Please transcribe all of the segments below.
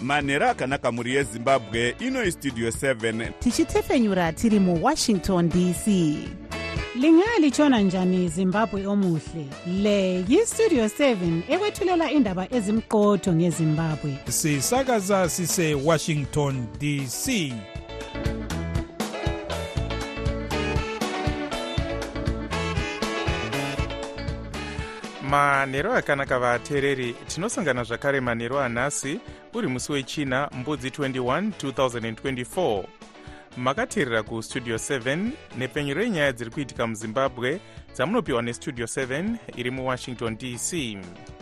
manhero akanaka mhuri yezimbabwe. Ino istudio 7 tichitefenyura tiri muwashington dc. Lingalitshona njani Zimbabwe omuhle? Le yistudio 7 ekwethulela indaba ezimqotho ngeZimbabwe. Sisakaza sise Washington DC. Manhero akanaka vateereri, tinosangana zvakare manhero anhasi uri musi wechina mbudzi 21 2024. Makateerera kustudio 7 nepenyu renyaya dziri kuitika muzimbabwe dzamunopiwa nestudio 7 iri muwashington dc.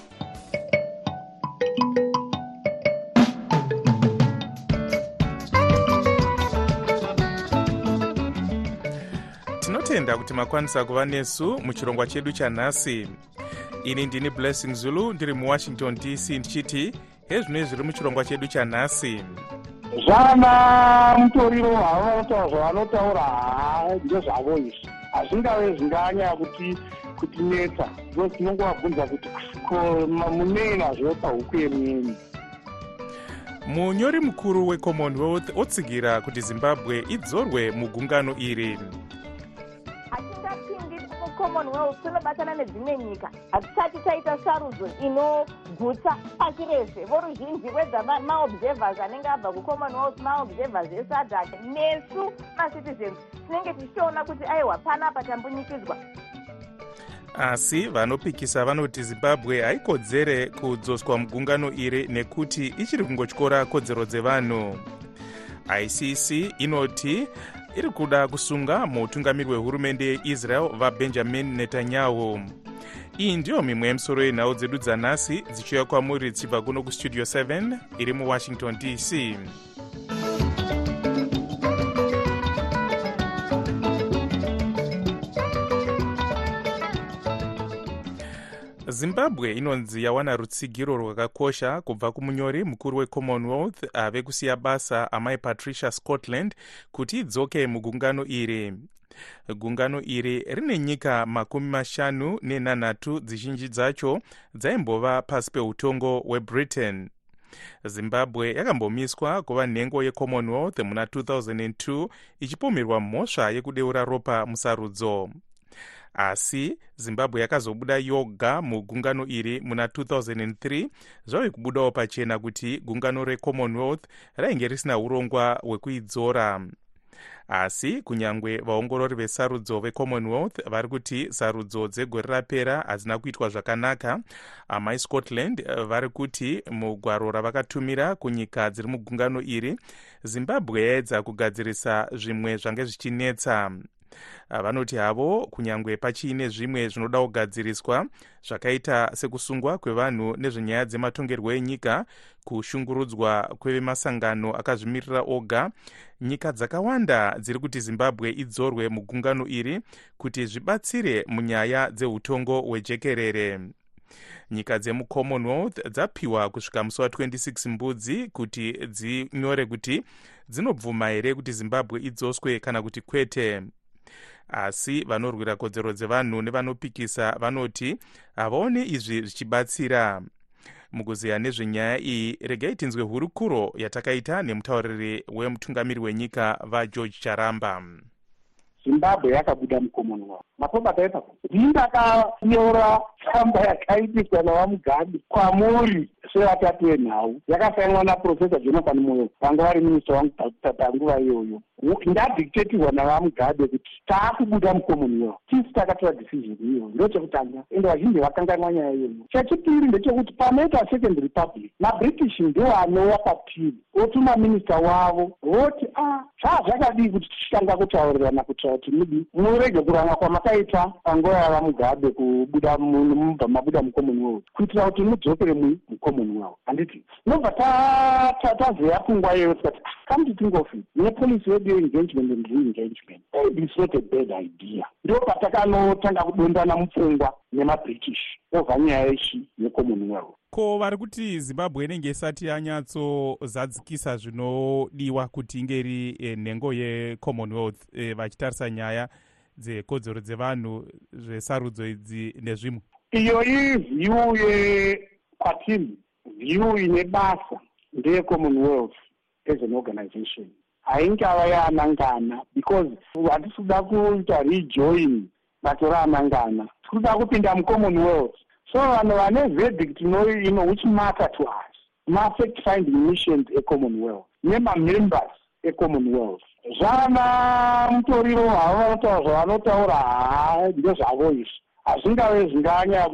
Tinotenda kuti makwanisa kuva nesu muchirongwa chedu chanhasi. Ini ndini Blessing Zulu ndiri muwashington dc ndichiti hezvino zviri muchirongwa chedu chanhasi. Zvana mutoriro havo vanotaura zvavanotaura ndezvavo izvi hazvingave zvinganya kuti neta ndo tinongovabvunza kuti munena zvopa huku yemweni. Munyori mukuru weCommonwealth otsigira kuti Zimbabwe idzorwe mugungano iri. Commonwealth tunobatana nedzimwe nyika hatisati taita sarudzo inogutsa pasi rese. Voruzhinji maobservers anenge abva kuCommonwealth, maobservers eSADC nesu macitizens tinenge tichiona kuti aiwa panapa tambunyikidzwa. Asi vanopikisa vanoti Zimbabwe haikodzere kudzoswa mugungano iri nekuti ichiri kungotyora kodzero dzevanhu. ICC inoti iri kuda kusunga mutungamiri wehurumende yeIsrael vaBenjamin Netanyahu. Iyi ndiyo mimwe yemisoro yenhau dzedu dzanhasi dzichiuya kwamuri dzichibva kuno kustudio 7 iri muwashington dc. Zimbabwe inonzi yawana rutsigiro rwakakosha kubva kumunyori mukuru weCommonwealth ave kusiya basa amai Patricia Scotland kuti idzoke mugungano iri. Gungano iri rine nyika 58 dzizhinji dzacho dzaimbova pasi peutongo hweBritain. Zimbabwe yakambomiswa kuva nhengo yeCommonwealth muna 2002 ichipomerwa mhosva yekudeura ropa musarudzo. Asi Zimbabwe yakazobuda yoga mugungano iri muna 2003 zvave kubudawo pachena kuti gungano reCommonwealth rainge risina urongwa hwekuidzora. Asi kunyangwe vaongorori vesarudzo veCommonwealth vari kuti sarudzo dzegore rapera hadzina kuitwa zvakanaka, amai Scotland vari kuti mugwaro ravakatumira kunyika dziri mugungano iri Zimbabwe yaedza kugadzirisa zvimwe zvange zvichinetsa. Vanoti havo kunyangwe pachiine zvimwe zvinoda kugadziriswa zvakaita sekusungwa kwevanhu nezvenyaya dzematongerwo enyika, kushungurudzwa kwevemasangano akazvimirira oga, nyika dzakawanda dziri kuti Zimbabwe idzorwe mugungano iri kuti zvibatsire munyaya dzeutongo hwejekerere. Nyika dzemuCommonwealth dzapiwa kusvika musi wa26 mbudzi kuti dzinyore kuti dzinobvuma here kuti Zimbabwe idzoswe kana kuti kwete. Asi vanorwira kodzero dzevanhu nevanopikisa vanoti havaone izvi zvichibatsira. Mukuziya nezvenyaya iyi regai tinzwe hurukuro yatakaita nemutauriri wemutungamiri wenyika vaGeorge Charamba. Zimbabwe yakabuda muCommonwealth. Mapobata ipapo ndakanyora tsamba yakaitiswa navaMugabe kwamuri sevatatu venhau, yakasainwa naProfesa Jonathan Moyo vanga vari minista wangu panguva iyoyo. Ndadictatirwa navaMugabe kuti taakubuda muCommonwealth. Tisi takatora decision iyoyo. Ndochekutanga ende vazhinji vakanganwa nyaya iyoyo. Chechipiri ndechekuti panoita second republic maBritish ndiwo anowa patiri otuma minista wavo voti zvakadii kuti tichitanga kutaurirana kutaura kuti murege kuranga kwamakaita panguva yavaMugabe kubuda mabuda muCommonwealth kuitira kuti mudzokere muCommonwealth. Handiti nobva tazeya pfungwa iyoyo tikati come to think of it, nepolicy yedu engagement and re-engagement, maybe it's not a bad idea. Ndo patakanotanga kudondana mupfungwa nemaBritish obva nyaya yechi yeCommonwealth. Ko vari kuti Zimbabwe inenge isati yanyatsozadzikisa zvinodiwa kuti ingeri nhengo yeCommonwealth vachitarisa nyaya dzekodzero dzevanhu zvesarudzo idzi nezvimwe. Iyo ivhiyu kwatiri vhiyu ine basa ndeye-commonwealth as an organization. Haingava yaanangana because hatisi kuda kuita rejoin bato raanangana, tiri kuda kupinda mucommonwealth. So vanhu vane verdict which matter to us, ma-fact finding missions e-commonwealth nemamembers e-commonwealth. Zvana mutoriro havo vanotaura ndezvavo izvi hazvingave zvinganyanya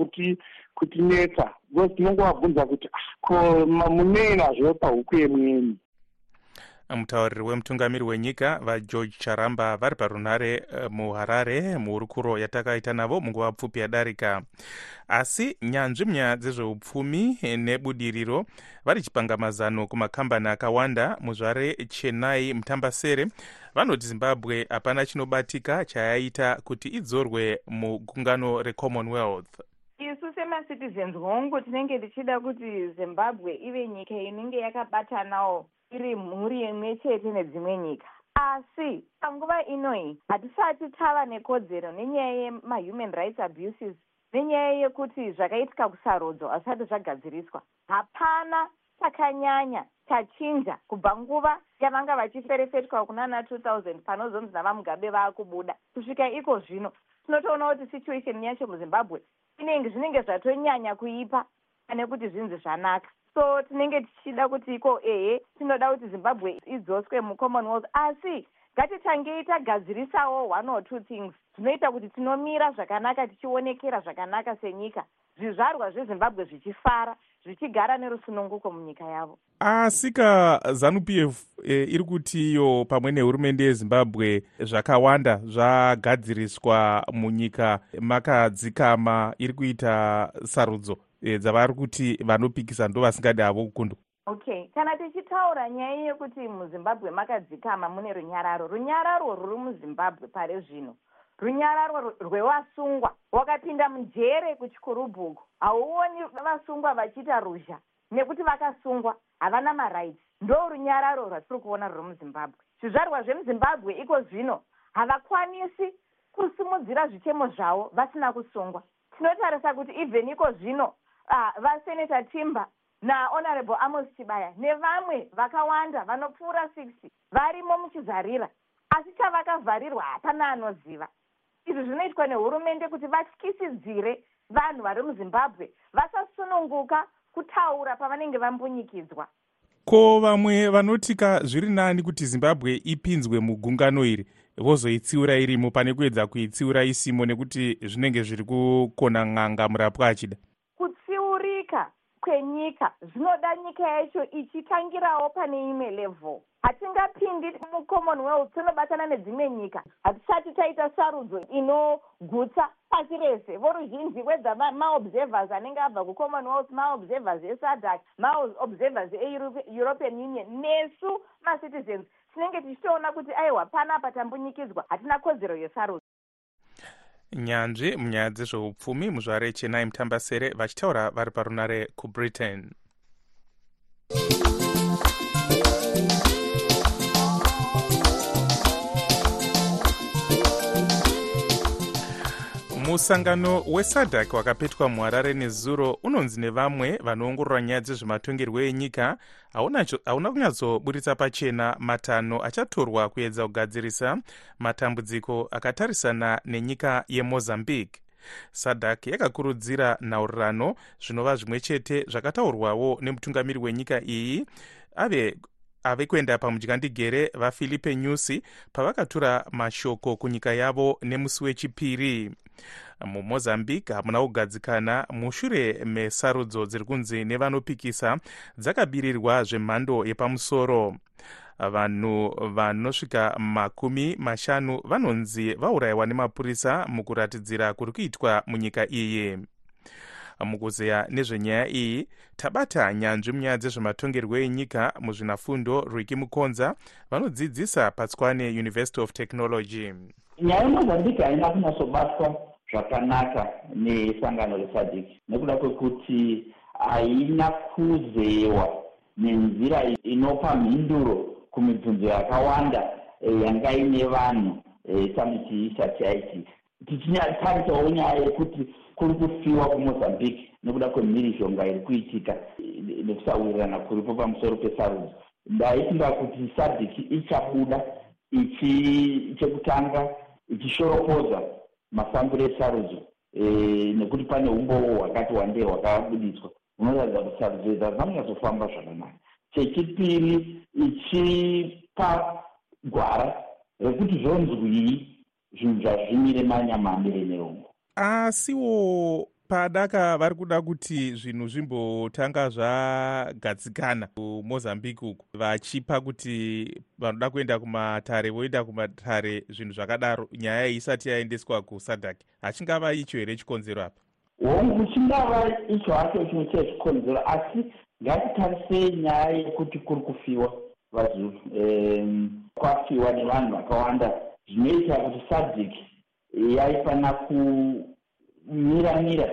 kutinetsa because tinongovabvunza kuti ko munei nazvo pahuku yemweni. Mutauriri wemutungamiri wenyika vageorge charamba vari parunhare muharare muhurukuro yatakaita navo munguva pfupi yadarika. Asi nyanzvi munyaya dzezveupfumi nebudiriro vari chipangamazano kumakambani akawanda muzvare Chennai Mutambasere vanoti Zimbabwe hapana chinobatika chayaita kuti idzorwe mugungano reCommonwealth. Isu semacitizens hongu tinenge tichida kuti Zimbabwe ive nyika inenge yakabatanawo iri mhuri imwe chete nedzimwe nyika. Asi panguva inoyi hatisati tava nekodzero nenyaya yema-human rights abuses nenyaya yekuti zvakaitika kusarodzo hazvisati zvagadziriswa. Hapana takanyanya tachinja kubva nguva yavanga vachiferefetwa kunana 2000 panozonzi navamugabe vaakubuda kusvika iko zvino. Tinotoona kuti situation yacho muZimbabwe zvinenge zvatonyanya kuipa pane kuti zvinzi zvanaka. So tinenge tichida kuti iko tinoda kuti Zimbabwe idzoswe muCommonwealth, asi ngatitangei tagadzirisawo one or two things zvinoita kuti tinomira zvakanaka tichionekera zvakanaka senyika, zvizvarwa zveZimbabwe zvichifara zvichigara nerusununguko munyika yavo. Asika ZANU-PF iri kuti iyo pamwe nehurumende yeZimbabwe zvakawanda zvagadziriswa munyika makadzikama iri kuita sarudzo dzavari kuti vanopikisa ndo vasingadi havo kukundwa. Okay, kana tichitaura nyaya yekuti muZimbabwe makadzikama mune runyararo ruri muZimbabwe pare zvino, runyararo rwevasungwa wakapinda mujere kuchikurubhuku, hauoni vasungwa vachiita ruzha nekuti vakasungwa havana marights. Ndo runyararo rwatiri kuona ruri muZimbabwe. Zvizvarwa zvemuZimbabwe iko zvino havakwanisi kusimudzira zvichemo zvavo vasina kusungwa. Tinotarisa kuti even iko zvino vaseneta Timba naHonorable Amos Chibaya nevamwe vakawanda vanopfuura 60 varimo muchizarira, asi chavakavharirwa hapana anoziva. Izvi zvinoitwa nehurumende kuti vatyisidzire vanhu vari muZimbabwe vasasununguka kutaura pavanenge vambunyikidzwa. Ko vamwe vanotika zviri nani kuti Zimbabwe ipinzwe mugungano iri vozoitsiura irimo pane kuedza kuitsiura isimo nekuti zvinenge zviri kukona n'anga murapwa achida. Kutsiurika kwenyika zvinoda nyika yacho ichitangirawo pane imwe level. Hatingapindi muCommonwealth tinobatana nedzimwe nyika hatisati taita sarudzo inogutsa pasi rese. Voruzhinji wedza maobservers anenge abva kuCommonwealth, maobservers eSADC, maobservers eEuropean Union, nesu macitizens tinenge tichitoona kuti aiwa panapa tambunyikidzwa, hatina kodzero yesarudzo. Nyanzvi munyaya dzezveupfumi muzvare Chennai Mutambasere vachitaura vari parunare kuBritain. Musangano weSADC wakapetwa muHarare nezuro unonzi nevamwe vanoongorora nyaya dzezvematongerwo enyika hauna kunyatsoburitsa pachena matanho achatorwa kuedza kugadzirisa matambudziko akatarisana nenyika yeMozambique. SADC yakakurudzira nhaurirano zvinova zvimwe chete zvakataurwawo nemutungamiri wenyika iyi ave kuenda pamudyandigere vaFilipe Nyusi pavakatura mashoko kunyika yavo nemusi wechipiri. MuMozambique hamuna kugadzikana mushure mesarudzo dziri kunzi nevanopikisa dzakabirirwa zvemhando yepamusoro. Vanhu vanosvika 50 vanonzi vaurayiwa nemapurisa mukuratidzira kuri kuitwa munyika iyi. Mukuzeya nezvenyaya iyi tabata nyanzvi munyaya dzezvematongerwo enyika muzvinafundo Rwiki Mukonza vanodzidzisa paTswane University of Technology. Nyaya yeMozambique haina kunyatsobatwa zvakanaka nesangano reSADC nekuda kwekuti haina kuzewa nenzira inopa mhinduro kumibvunzo yakawanda yanga ine vanhu samiti isati yaitika. tichinyatarisawo nyaya yekuti kuri kufiwa kumozambique nekuda kwemhirizhonga iri kuitika nekusawirirana kuripo pamusoro pesarudzo. Ndaitinga kuti SADC ichabuda chekutanga ichishoropoza mafambiro esarudzo nekuti pane umbowo hwakati wandei hwakabuditswa hunoratidza kuti sarudzo idzi hadzanyatsofamba zvakanaka. Chechipiri ichipa gwara rekuti zvonzwii zvinhu zvazvimire manyamambire nerongo. Asiwo padaka vari kuda kuti zvinhu zvimbotanga zvagadzikana kumozambique uku, vachipa kuti vanoda kuenda kumatare voenda kumatare, zvinhu zvakadaro, nyaya isati yaendeswa kuSADC, hachingava icho here chikonzero apa? Hongu chingava icho hacho chimwe chechikonzero, asi ngatitarisei nyaya yekuti kuri kufiwa vazuru, kwafiwa nevanhu vakawanda, zvinoita kuti SADC yaifana kumira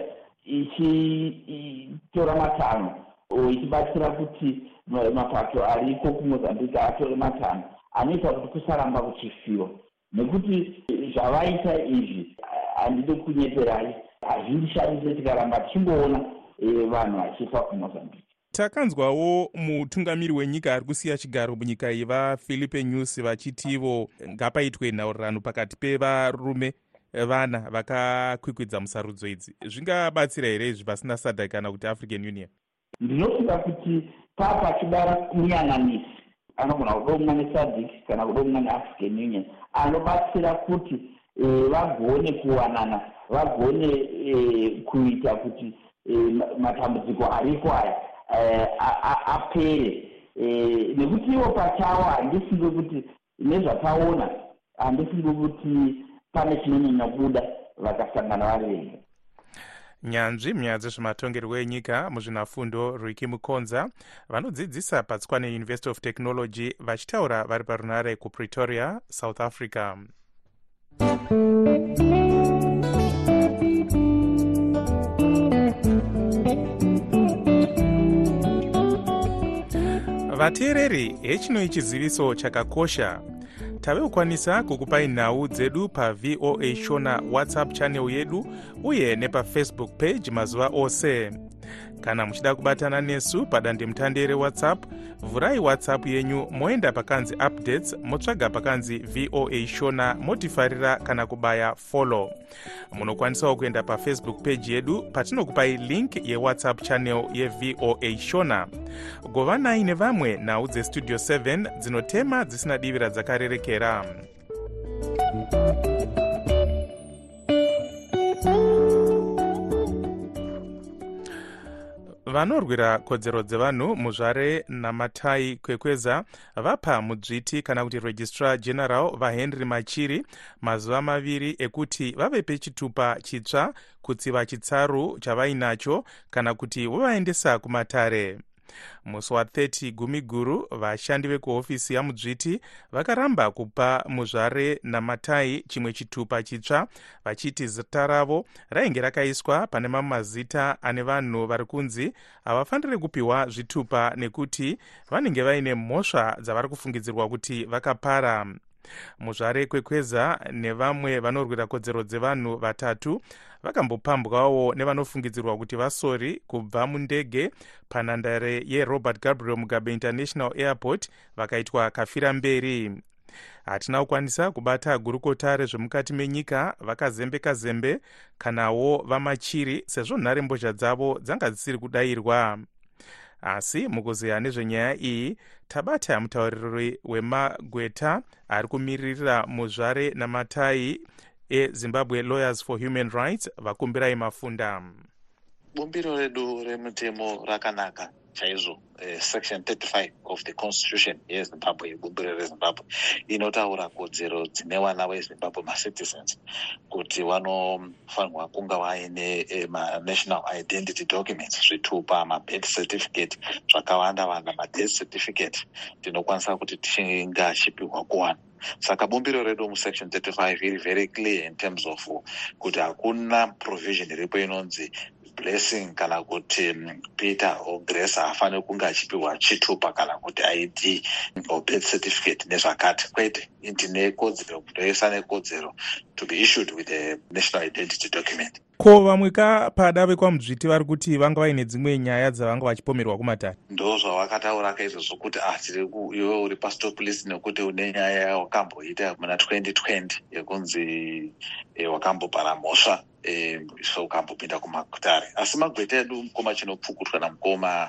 ichitora matanho ichibatsira kuti mapato ariko kumozambique atore matanho anoita kuti kusaramba kuchifiwa, nekuti zvavaita izvi handidi kunyeperai, hazvindishamise tikaramba tichingoona vanhu vachifa kumozambique. Takanzwawo mutungamiri wenyika ari kusiya chigaro munyika iyi vaFilipe Nyusi vachitivo ngapaitwe nhaurirano pakati pevarume vana vakakwikwidza musarudzo idzi. Zvingabatsira here izvi pasina SADC kana kuti African Union? Ndinofunga kuti pachidara muyananisi anogona kudomwa neSADC kana kudomwa neAfrican Union anobatsira kuti vagone kuwanana, vagone kuita kuti matambudziko ariko aya apere, nekuti ivo pachavo handifunge kuti nezvataona handifunge kuti pane chinonyanya kuda vakasangana vari vega. Nyanzvi munyaya dzezvematongerwo enyika muzvinafundo Riki Mukonza vanodzidzisa paTswane University of Technology vachitaura vari parunare kuPretoria, South Africa. Vateereri, hechino ichiziviso chakakosha. Tavekwanisa kukupai nhau dzedu paVOA Shona WhatsApp channel yedu uye nepaFacebook page mazuva ose. Kana muchida kubatana nesu padandemutande reWhatsApp, vhurai WhatsApp yenyu moenda pakanzi updates, motsvaga pakanzi VOA Shona, motifarira kana kubaya follow. Munokwanisawo kuenda paFacebook page yedu patinokupai link yeWhatsApp channel yeVOA Shona. Govanai nevamwe nhau dzeStudio 7 dzinotema dzisina divira dzakarerekera. Vanorwira kodzero dzevanhu muzvare Namatai Kwekweza vapa mudzviti kana kuti Registrar General vaHenry Machiri mazuva 2 ekuti vave pechitupa chitsva kutsiva chitsaru chavainacho kana kuti vovaendesa kumatare. Musi wa30 Gumiguru vashandi vekuhofisi yamudzviti vakaramba kupa muzvare Namatai chimwe chitupa chitsva vachiti zita ravo rainge rakaiswa pane mamwe mazita ane vanhu vari kunzi havafaniri kupiwa zvitupa nekuti vanenge vaine mhosva dzavari kufungidzirwa kuti vakapara. Muzvare Kwekweza nevamwe vanorwira kodzero dzevanhu 3 vakambopambwawo nevanofungidzirwa kuti vasori kubva mundege panhandare yeRobert Gabriel Mugabe International Airport vakaitwa kafira mberi. Hatina kukwanisa kubata gurukota rezvemukati menyika vakazembe kanawo vaMachiri sezvo nharembozha dzavo dzanga dzisiri kudayirwa. Asi mukuzeya nezvenyaya iyi tabata mutauriri wemagweta ari kumirira muzvare Namatai eZimbabwe Lawyers for Human Rights vakumbirai mafunda. Bumbiro redu remutemo rakanaka chaizvo. Section 35 of the Constitution yeZimbabwe, bumbiro reZimbabwe, inotaura kodzero dzine vana veZimbabwe macitizens kuti vanofanirwa kunga vaine national identity documents, zvitupa, birth certificate, zvakawanda wanda, death certificate tinokwanisa kuti tingachipiwa kuvanhu. Saka bumbiro redu musection 35 iri very clear in terms of kuti hakuna provision iripo inonzi blessing kana kuti Peter or Grace hafaniri kunge achipiwa chitupa kana kuti ID or birth certificate nezvakati. Kwete, ndine kodzero, ndoisa nekodzero to be issued with a national identity document. Ko vamwe pada vekwamuzviti vari kuti vanga vaine dzimwe nyaya dzavanga vachipomerwa kumatare? Ndo zvavakataura kaizvozvo kuti iwe uri pastop list nekuti une nyaya yawakamboita muna 2020 yekunzi wakambopara mhosva so ukambopinda kumakutare. Asi magweta edu mukoma chinopfukutwa namukoma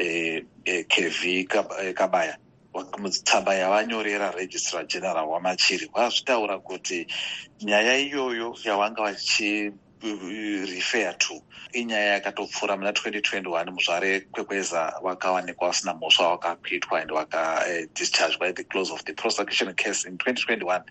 KV Kabaya mutsamba yavanyorera registrar general wamachiri vazvitaura kuti nyaya iyoyo yavanga vachi refer to inyaya yakatopfuura muna 2021 muzvare Kwekweza wakawanikwa wasina mhosva wakakwitwa and discharged by the close of the prosecution case in 2021.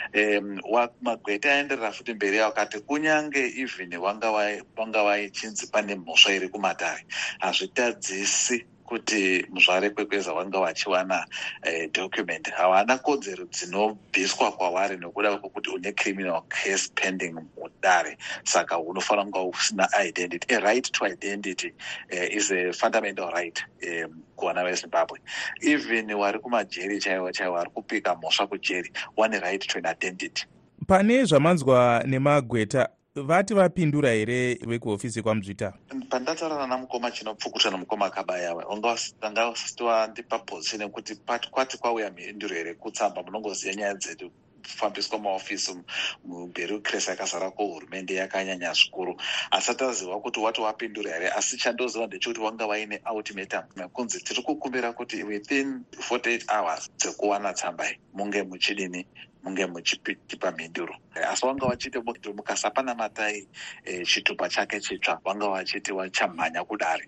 Magweta aenderera futi mberi wakati kunyange even wanga vaichinzi pane mhosva iri kumatare hazvitadzisi kuti muzvare Kwekweza wanga vachiwana document. Havana kodzero dzinobviswa kwavari nekuda kwokuti une criminal case pending mudare, saka unofanira kunga usina identity. A right to identity is a fundamental right kuvana veZimbabwe. Even wari kumajeri chaiwo vari kupika mhosva kujeri one right to an identity. Pane zvamanzwa nemagweta vati vapindura here vekuhofisi kwamuzvita? Pandataurana namukoma chinopfukuta namukoma Kabaya anga usitiwa ndipa position yekuti kwati kwauya mhinduro here kutsamba munongoziva nyaya dzedu kufambiswa maofisi mubureaucracy yakazara kuhurumende yakanyanya zvikuru. Asati aziva kuti wati wapindura here, asi chandoziva ndechekuti wanga vaine ultimatum kunzi tiri kukumbira kuti within 48 hours dzekuwana tsamba iyi munge muchidini, munge muchitipa mhinduro. Asi wanga vachiti mukasapana matai chitupa chake chitsva wanga vachiti wachamhanya kudare.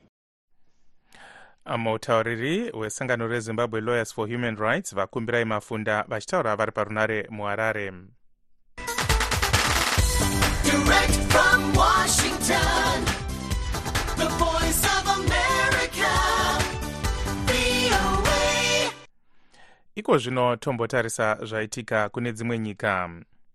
Mutauriri wesangano reZimbabwe Lawyers for Human Rights vakumbirai mafunda vachitaura vari parunare muHarare. Direct from Washington, the voice of America, VOA. Iko zvino tombotarisa zvaitika kune dzimwe nyika.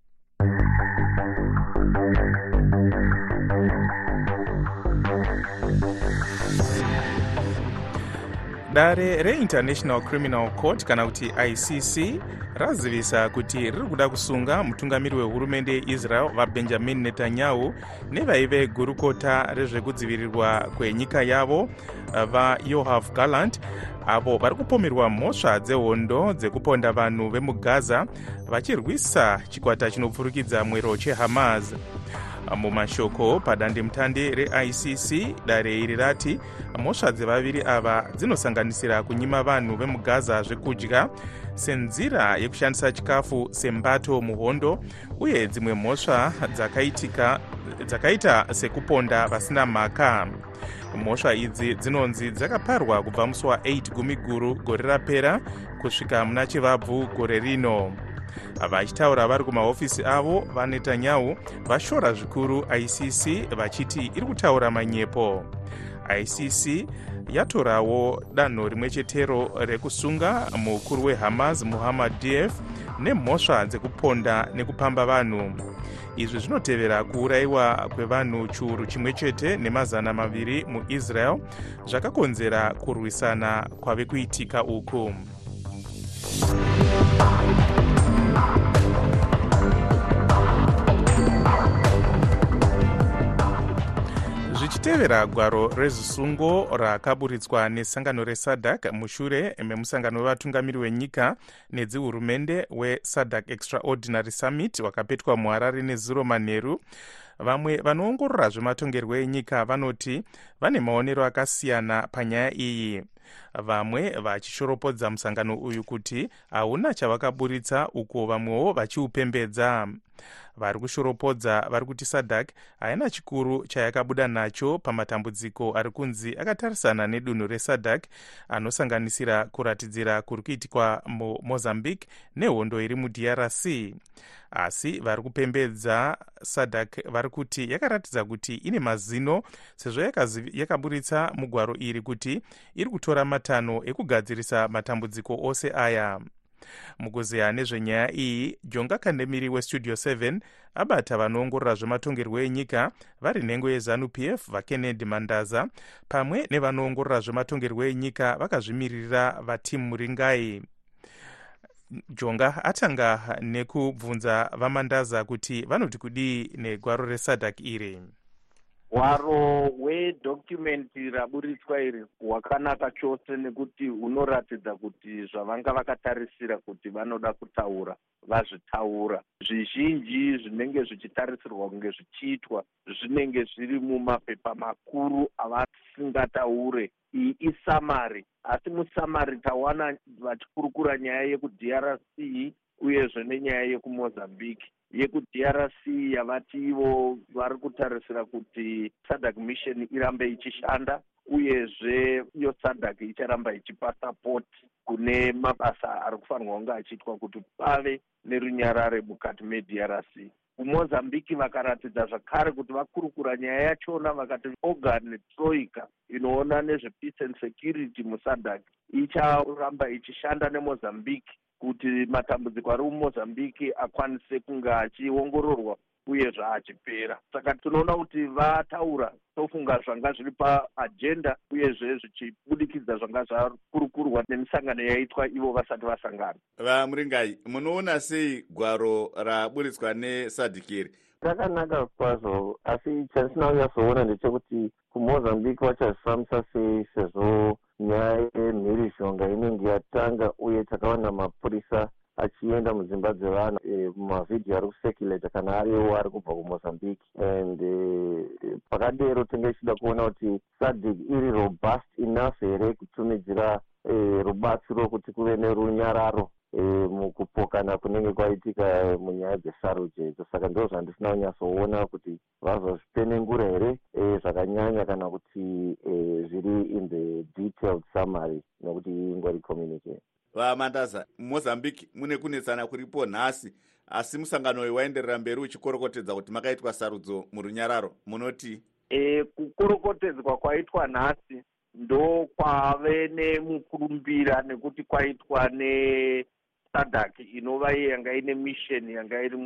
Dare reInternational Criminal Court kana kuti ICC razivisa kuti riri kuda kusunga mutungamiri wehurumende yeIsrael vaBenjamin Netanyahu nevaive gurukota rezvekudzivirirwa kwenyika yavo vaYoav Gallant avo vari kupomerwa mhosva dzehondo dzekuponda vanhu vemuGaza vachirwisa chikwata chinopfurikidza mwero cheHamas. Mumashoko padandemutande reICC dare iri rati mhosva dzevaviri ava dzinosanganisira kunyima vanhu vemuGaza zvekudya senzira yekushandisa chikafu sembato muhondo uye dzimwe mhosva dzakaita sekuponda vasina mhaka. Mhosva idzi dzinonzi dzakaparwa kubva musi wa8 Gumiguru gore rapera kusvika muna Chivabvu gore rino. Vachitaura vari kumahofisi avo vaNetanyahu vashora zvikuru ICC vachiti iri kutaura manyepo. ICC yatorawo danho rimwe chetero rekusunga mukuru weHamas Muhammad Deif nemhosva dzekuponda nekupamba vanhu. Izvi zvinotevera kuurayiwa kwevanhu chiuru chimwe chete nemazana maviri muIsrael zvakakonzera kurwisana kwave kuitika uku. Zvichitevera gwaro rezisungo rakaburitswa nesangano reSADC mushure memusangano wevatungamiri wenyika nedzihurumende weSADC Extraordinary Summit wakapetwa muHarare nezuro manheru, vamwe vanoongorora zvematongerwo enyika vanoti vane maonero akasiyana panyaya iyi. Vamwe vachishoropodza musangano uyu kuti hauna chavakaburitsa uko vamwewo vachiupembedza. Vari kushoropodza vari kuti SADC haina chikuru chayakabuda nacho pamatambudziko ari kunzi akatarisana nedunhu reSADC anosanganisira kuratidzira kuri kuitikwa muMozambique nehondo iri muDRC. Asi vari kupembedza SADC vari kuti yakaratidza kuti ine mazino sezvo yakaburitsa mugwaro iri kuti iri kutora matanho ekugadzirisa matambudziko ose aya. mukuzeya nezvenyaya iyi, Jonga Kandemiri westudio 7 abata vanoongorora zvematongerwo enyika vari nhengo yeZANU-PF vaKennedy Mandaza pamwe nevanoongorora zvematongerwo enyika vakazvimirira vaTim Muringai. Jonga atanga nekubvunza vaMandaza kuti vanoti kudii negwaro reSADC iri. Gwaro wedhokumenti raburitswa iri hwakanaka chose nekuti unoratidza kuti zvavanga vakatarisira kuti vanoda kutaura vazvitaura. Zvizhinji zvinenge zvichitarisirwa kunge zvichiitwa zvinenge zviri mumapepa makuru avasingataure. Iyi isamari, asi musamari tawana vachikurukura nyaya yekuDRC uyezve nenyaya yekuMozambique. YekuDRC yavati ivo vari kutarisira kuti SADC mission irambe ichishanda, uyezve iyo SADC icharamba ichipa support kune mabasa ari kufanirwa kunge achiitwa kuti pave nerunyarare mukati meDRC. kuMozambique vakaratidza zvakare kuti vakurukura nyaya yachona vakati organ troika inoona nezvepeace and security muSADC icharamba ichishanda neMozambique kuti matambudziko ari muMozambique akwanise kunge achiongororwa uyezve achipera. Saka tinoona kuti vataura tofunga zvanga zviri paagenda uyezve zvichibudikidza zvanga zvakurukurwa nemisangano yaitwa ivo vasati vasangana. VaMuringai, munoona sei gwaro raburitswa neSADC iri? Rakanaka kwazvo, asi chandisina kunyatsoona ndechekuti kuMozambique vachazvifambisa sei sezvo nyaya yemhirizhonga inenge yatanga uye takaona mapurisa achienda mudzimba dzevanhu mavhidhiyo ari kusekuleta kana ariwo ari kubva kuMozambique. And pakadero tinge tichida kuona kuti SADC iri robust enough here kutumidzira rubatsiro kuti kuve nerunyararo mukupokana kunenge kwaitika munyaya dzesarudzo idzo. Saka ndo zvandisina kunyatsoona kuti vazozvipenengura here zvakanyanya kana kuti zviri in the detailed summary nekuti ingori communicate. VaMandaza, Mozambique mune kunetsana kuripo nhasi, asi musangano uyu waenderera mberi uchikorokotedza kuti makaitwa sarudzo murunyararo. Munoti kukorokotedzwa kwaitwa nhasi ndo kwave nemukurumbira nekuti kwaitwa neSADC inova yanga ine mission yanga iri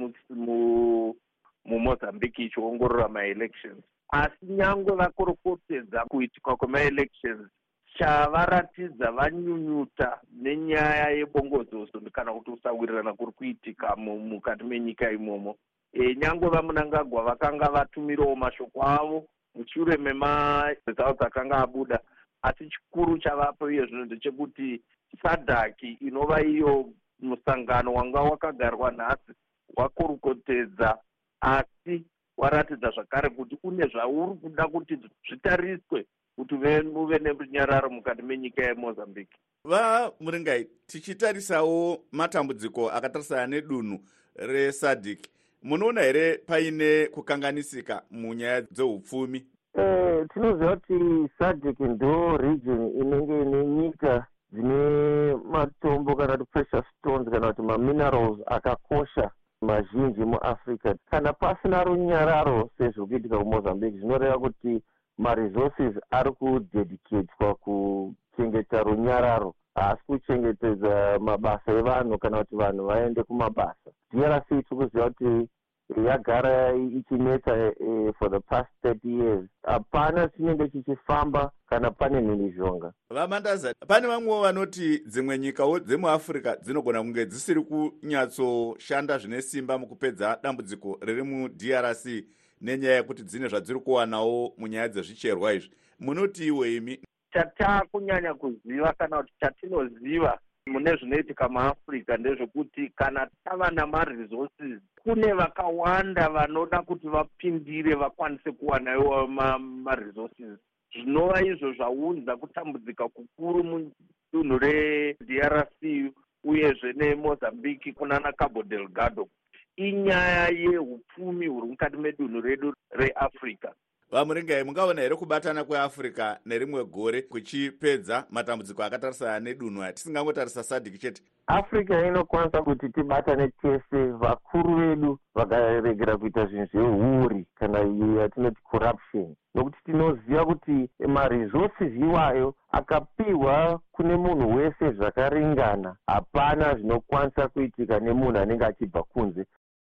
muMozambique ichiongorora maelections. Asi nyangwe vakorokotedza kuitika kwemaelections, chavaratidza vanyunyuta nenyaya yebongozozo kana kuti usawirirana kuri kuitika mukati menyika imomo. Nyangwe vaMunangagwa vakanga vatumirawo mashoko avo mushure memaresults akanga abuda, asi chikuru chavapo iye zvino ndechekuti SADC inova iyo musangano wanga wakagarwa nhasi wakorokotedza, asi waratidza zvakare kuti une zvauri kuda kuti zvitariswe kuti muve nerunyararo mukati menyika yeMozambique. VaMuringai, tichitarisawo matambudziko akatarisana nedunhu reSADC, munoona here paine kukanganisika munyaya dzeupfumi? Tinoziva kuti SADC ndo region inenge ine nyika dzine matombo kana kuti precious stones kana kuti maminerals akakosha mazhinji muAfrica. Kana pasina runyararo sezvo kuitika kuMozambique, zvinoreva kuti maresources ari kudedicatwa kuchengeta runyararo, haasi kuchengetedza mabasa evanhu kana kuti vanhu vaende kumabasa. DRC tikuziva kuti yagara ichinetsa for the past 30 years. Hapana chinenge chichifamba kana pane mhirizhonga. VaMandaza, pane vamwewo vanoti dzimwe nyikawo dzemuAfrica dzinogona kunge dzisiri kunyatsoshanda zvine simba mukupedza dambudziko riri muDRC nenyaya yekuti dzine zvadziri kuwanawo munyaya dzezvicherwa izvi. Munoti iwe imi? Chatakunyanya kuziva kana kuti chatinoziva mune zvinoitika muAfrica ndezvekuti kana tava namaresources, kune vakawanda vanoda kuti vapindire vakwanise kuwanawo maresources. Zvinova izvo zvaunza kutambudzika kukuru mudunhu reDRC uyezve neMozambique kunana Cabo Delgado. Inyaya yehupfumi huri mukati medunhu redu reAfrica. VaMuringai, mungaona here kubatana kweAfrica nerimwe gore kuchipedza matambudziko akatarisana nedunhu aya, tisingangotarisa SADC chete? africa inokwanisa kuti tibatane tese, vakuru vedu vakaregera kuita zvinhu zveuri kana yatinoti corruption, nokuti tinoziva kuti maresources iwayo akapiwa kune munhu wese zvakaringana, hapana zvinokwanisa kuitika nemunhu anenge achibva kunze.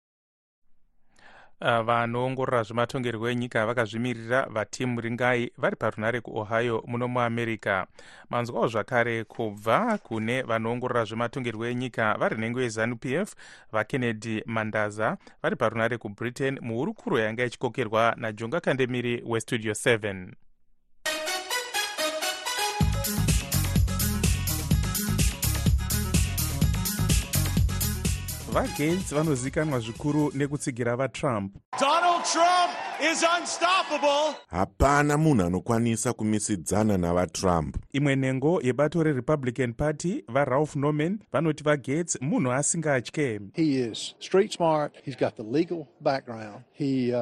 Vanoongorora zvematongerwo enyika vakazvimirira vatimu ringai vari parunare kuohio muno muamerica. Manzwawo zvakare kubva kune vanoongorora zvematongerwo enyika vari nhengo yeZANU-PF vaKennedy Mandaza vari parunare kubritain muhurukuro yanga ichikokerwa naJonga Kandemiri westudio 7. VaGates vanozikanwa zvikuru nekutsigira vaTrump. Donald Trump is unstoppable. Hapana munhu anokwanisa kumisidzana navaTrump. Imwe nhengo yebato reRepublican Party vaRalph Norman vanoti vaGates munhu asingatye. He is street smart. He's got the legal background. He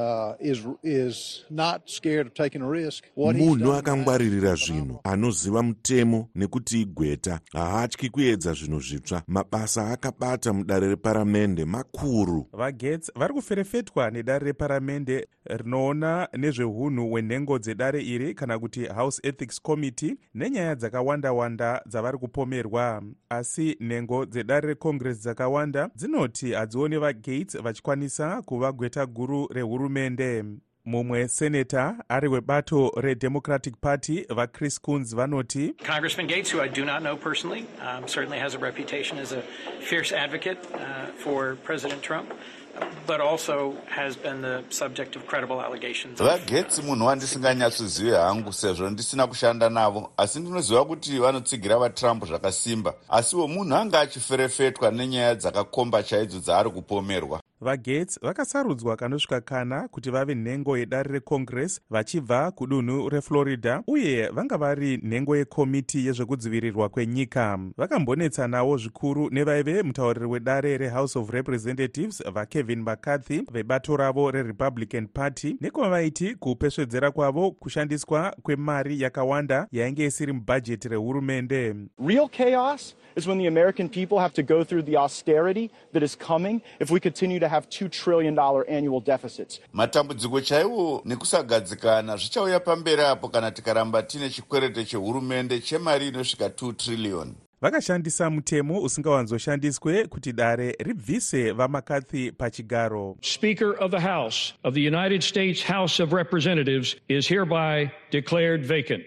is not scared of taking a risk. Munhu akangwaririra zvinhu, anoziva mutemo nekuti igweta, haatyi kuedza zvinhu zvitsva. Mabasa akabata mudare reparamende makuru. VaGates vari kuferefetwa nedare reparamende rinoona nezveunhu hwenhengo dzedare iri kana kuti House Ethics Committee nenyaya dzakawanda-wanda dzavari kupomerwa. Asi nhengo dzedare reCongress dzakawanda dzinoti hadzioni vaGates vachikwanisa kuva gweta guru rehurumende. Mumwe seneta ari webato reDemocratic Party vaChris Coons vanoti Congressman Gates, who I do not know personally, certainly has a reputation as a fierce advocate for President Trump, but also has been the subject of credible allegations. VaGates munhu wandisinganyatsozive hangu sezvo ndisina kushanda navo, asi ndinoziva kuti vanotsigira vaTrump zvakasimba, asiwo munhu anga achiferefetwa nenyaya dzakakomba chaidzo dzaari kupomerwa. VaGates vakasarudzwa kanosvika kana kuti vave nhengo yedare reCongress vachibva kudunhu reFlorida uye vanga vari nhengo yekomiti yezvekudzivirirwa kwenyika. Vakambonetsanawo zvikuru nevaive mutauriri wedare reHouse of Representatives vaKevin McCarthy vebato ravo reRepublican Party nekwavaiti kupesvedzera kwavo kushandiswa kwemari yakawanda yainge isiri mubhajeti rehurumende. Real chaos is when the American people have to go through the austerity that is coming if we continue to have $2 trillion annual deficits. Matambudziko chaiwo nekusagadzikana zvichauya pamberi apo kana tikaramba tine chikwerete chehurumende chemari inosvika 2 trillion. Vakashandisa mutemo usingawanzoshandiswe kuti dare ribvise vaMcCarthy pachigaro. Speaker of the House of the United States House of Representatives is hereby declared vacant.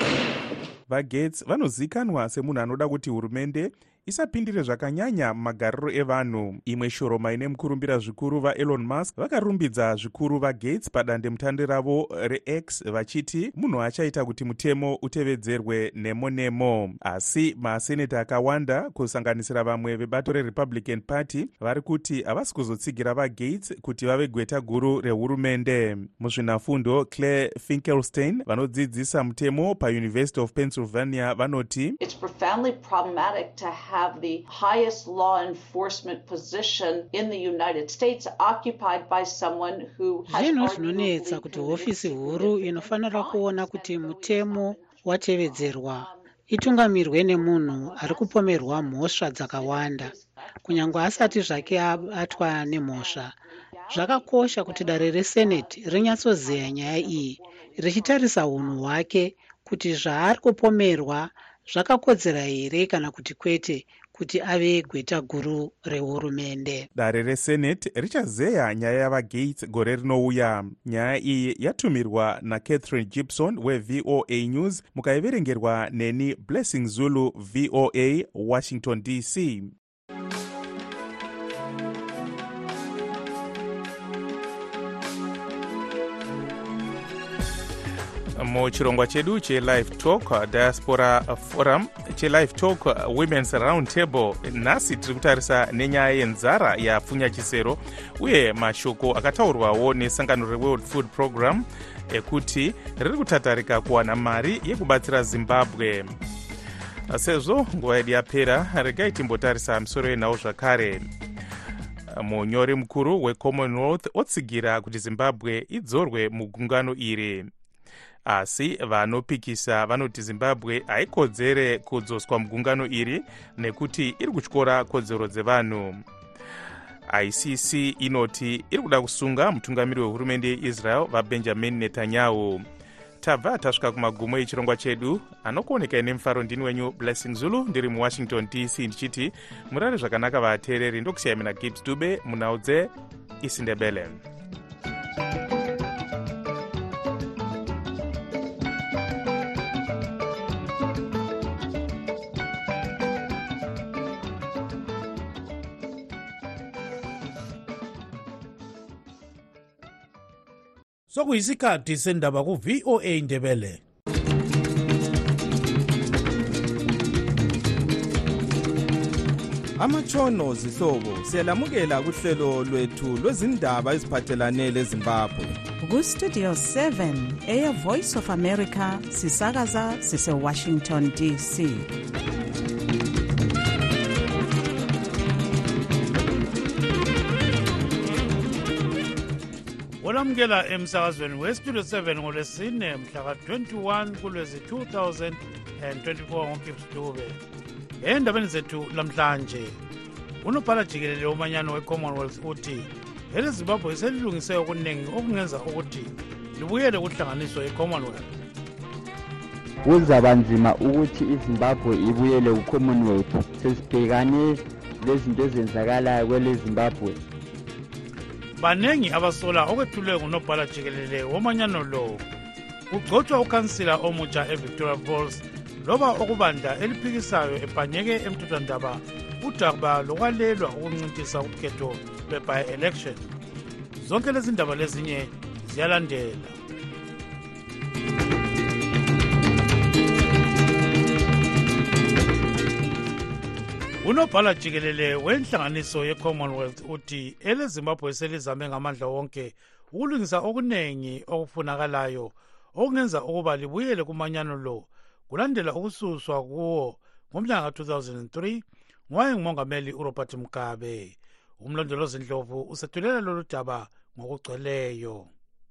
VaGates vanozikanwa semunhu anoda kuti hurumende isapindire zvakanyanya magariro evanhu. Imwe shoroma ine mukurumbira zvikuru vaElon Musk vakarumbidza zvikuru vaGates padandemutande ravo reX vachiti munhu achaita kuti mutemo utevedzerwe nemo-nemo. Asi maseneta akawanda kusanganisira vamwe vebato reRepublican Party vari kuti havasi kuzotsigira vaGates kuti vave gweta guru rehurumende. Muzvinafundo Claire Finkelstein vanodzidzisa mutemo paUniversity of Pennsylvania vanoti It's profoundly problematic to have the highest law enforcement position in the United States occupied by someone who has zvinhu zvinonetsa kuti hofisi huru inofanira kuona kuti mutemo watevedzerwa itungamirwe nemunhu ari kupomerwa mhosva dzakawanda kunyange asati zvake abatwa nemhosva. Zvakakosha kuti dare reSenate rinyatsozeya nyaya iyi richitarisa unhu hwake kuti zvaari kupomerwa zvakakodzera here kana kuti kwete kuti ave gweta guru rehurumende. Dare reSenate richazeya nyaya yavaGates gore rinouya. Nyaya iyi yatumirwa naCatherine Gibson weVOA News mukaiverengerwa neni Blessing Zulu VOA Washington DC. Muchirongwa chedu cheLive Talk Diaspora Forum cheLive Talk Women's Round Table nhasi tiri kutarisa nenyaya yenzara yapfunya chisero uye mashoko akataurwawo nesangano reWorld Food Program ekuti riri kutatarika kuwana mari yekubatsira Zimbabwe. Sezvo nguva yedu yapera, regai timbotarisa misoro yenhau zvakare. Munyori mukuru weCommonwealth otsigira kuti Zimbabwe idzorwe mugungano iri. asi vanopikisa vanoti zimbabwe haikodzere kudzoswa mugungano iri nekuti iri kutyora kodzero dzevanhu. ICC inoti iri kuda kusunga mutungamiri wehurumende yeisrael vabenjamin netanyahu. tabva tasvika kumagumo echirongwa chedu. Anokuoneka nemufaro ndini wenyu Blessing Zulu, ndiri muWashington DC ndichiti murare zvakanaka vateereri. Ndokusiyai mina Gibbs Dube munhau dzeIsindebele. Sokuyisikhathi sendaba ku-VOA Indebele. Amatshono zihlobo siyalamukela kuhlelo lwethu lwezindaba eziphathelane leZimbabwe. Ku-Studio 7 Air Voice of America sisakaza sise-Washington DC. Olamukela emsakazweni we-Studio 7 ngolwesine mhla ka-21 kuLwezi 2024 ngoGibbs Dube. Endabeni zethu lamhlanje, unobhala jikelele womanyano we-Commonwealth uthi eleZimbabwe selilungise okuningi okungenza ukuthi libuyele kuhlanganiso ye-Commonwealth. Kuzaba nzima ukuthi iZimbabwe ibuyele ku-Commonwealth. Sesibhekane lezinto ezenzakalayo kweleZimbabwe. Banengi abasola okwethulwe ngunobhala jikelele womanyano lo. Kugcotshwa ukhansila omutsha eVictoria Falls loba okubanda eliphikisayo ebhanyeke emthethwandaba udaba lokwalelwa ukunciphisa ukhetho lwe-by-election. Zonke lezi ndaba lezinye ziyalandela. Unobhala jikelele wenhlanganiso ye-Commonwealth uthi eleZimbabwe selizame ngamandla wonke ukulungisa okunengi okufunakalayo okungenza ukuba libuyele kumanyano lo kulandela ukususwa kuwo ngomnyaka ka-2003 ngowayengumongameli uRobert Mugabe. Umlondolozi Ndlovu usethulela lolu daba ngokugcweleyo.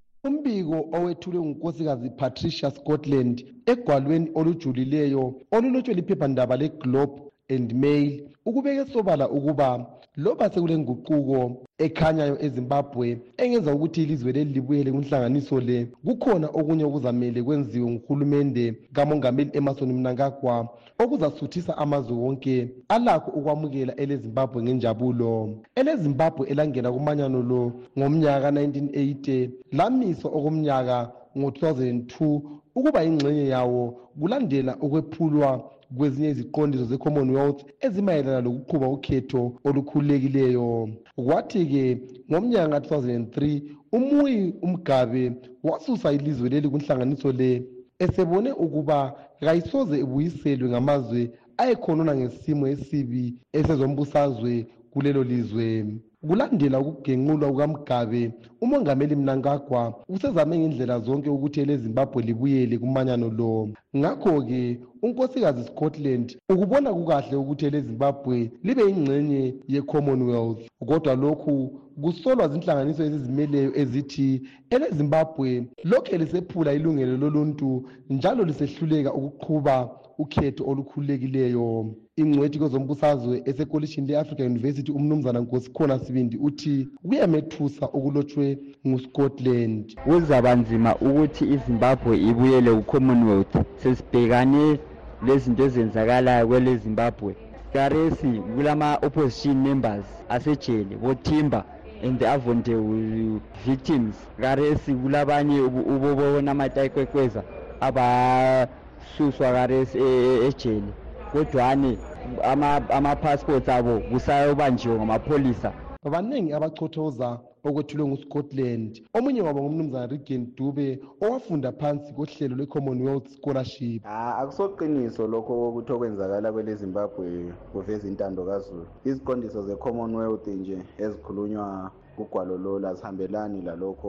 Umbiko owethulwe ngunkosikazi Patricia Scotland egwalweni olujulileyo olulotshwe liphephandaba leGlobe and Mail ukubeke sobala ukuba loba sekule nguquko ekhanyayo eZimbabwe engenza ukuthi ilizwe leli libuyele kunhlanganiso le, kukhona okunye okuzamele kwenziwe nguhulumende kamongameli Emmerson Mnangagwa okuzasuthisa amazwe wonke alakho ukwamukela eleZimbabwe ngenjabulo. EleZimbabwe elangena kumanyano lo ngomnyaka ka-1980 lamiswa okomnyaka ngo-2002 ukuba ingxenye yawo kulandela ukwephulwa kwezinye iziqondiso ze-Commonwealth ezimayelana lokuqhuba ukhetho olukhululekileyo. Kwathi-ke ngomnyaka ka-2003 umuyi uMgabe wasusa ilizwe leli kunhlanganiso le esebone ukuba kayisoze ibuyiselwe ngamazwe ayekhonona ngesimo esibi esezombusazwe kulelo lizwe. Kulandela ukugenqulwa kukaMgabe, umongameli Mnangagwa usezame ngendlela zonke ukuthi eleZimbabwe libuyele kumanyano lo. Ngakho-ke unkosikazi Scotland ukubona kukahle ukuthi eleZimbabwe libe ingxenye ye-Commonwealth. Kodwa lokhu kusolwa zinhlanganiso ezizimeleyo ezithi eleZimbabwe lokhu lisephula ilungelo loluntu njalo lisehluleka ukuqhuba ukhetho olukhululekileyo. Ingcwethi kwezombusazwe esekolishini le-Africa University umnumzana Nkosikhona Sibindi uthi kuyamethusa okulotshwe nguScotland. Kuzaba nzima ukuthi iZimbabwe ibuyele ku-Commonwealth. Sesibhekane lezinto ezenzakalayo kweleZimbabwe. Karesi kulama-opposition members asejele boThimba and the Avonde victims. Karesi kulabanye ubonamatayikweza abasuswa karesi ejele. Kodwane ama-passports abo kusayobanjiwe ngamapholisa. Abaningi abachothoza okwethulwe nguScotland. Omunye wabo ngumnumzana Regan Dube owafunda phansi kohlelo lwe-Commonwealth Scholarship. Akusoqiniso lokho ukuthi okwenzakala kweleZimbabwe kuveza intando kaZulu. Iziqondiso ze-Commonwealth nje ezikhulunywa kugwalo lo azihambelani lalokho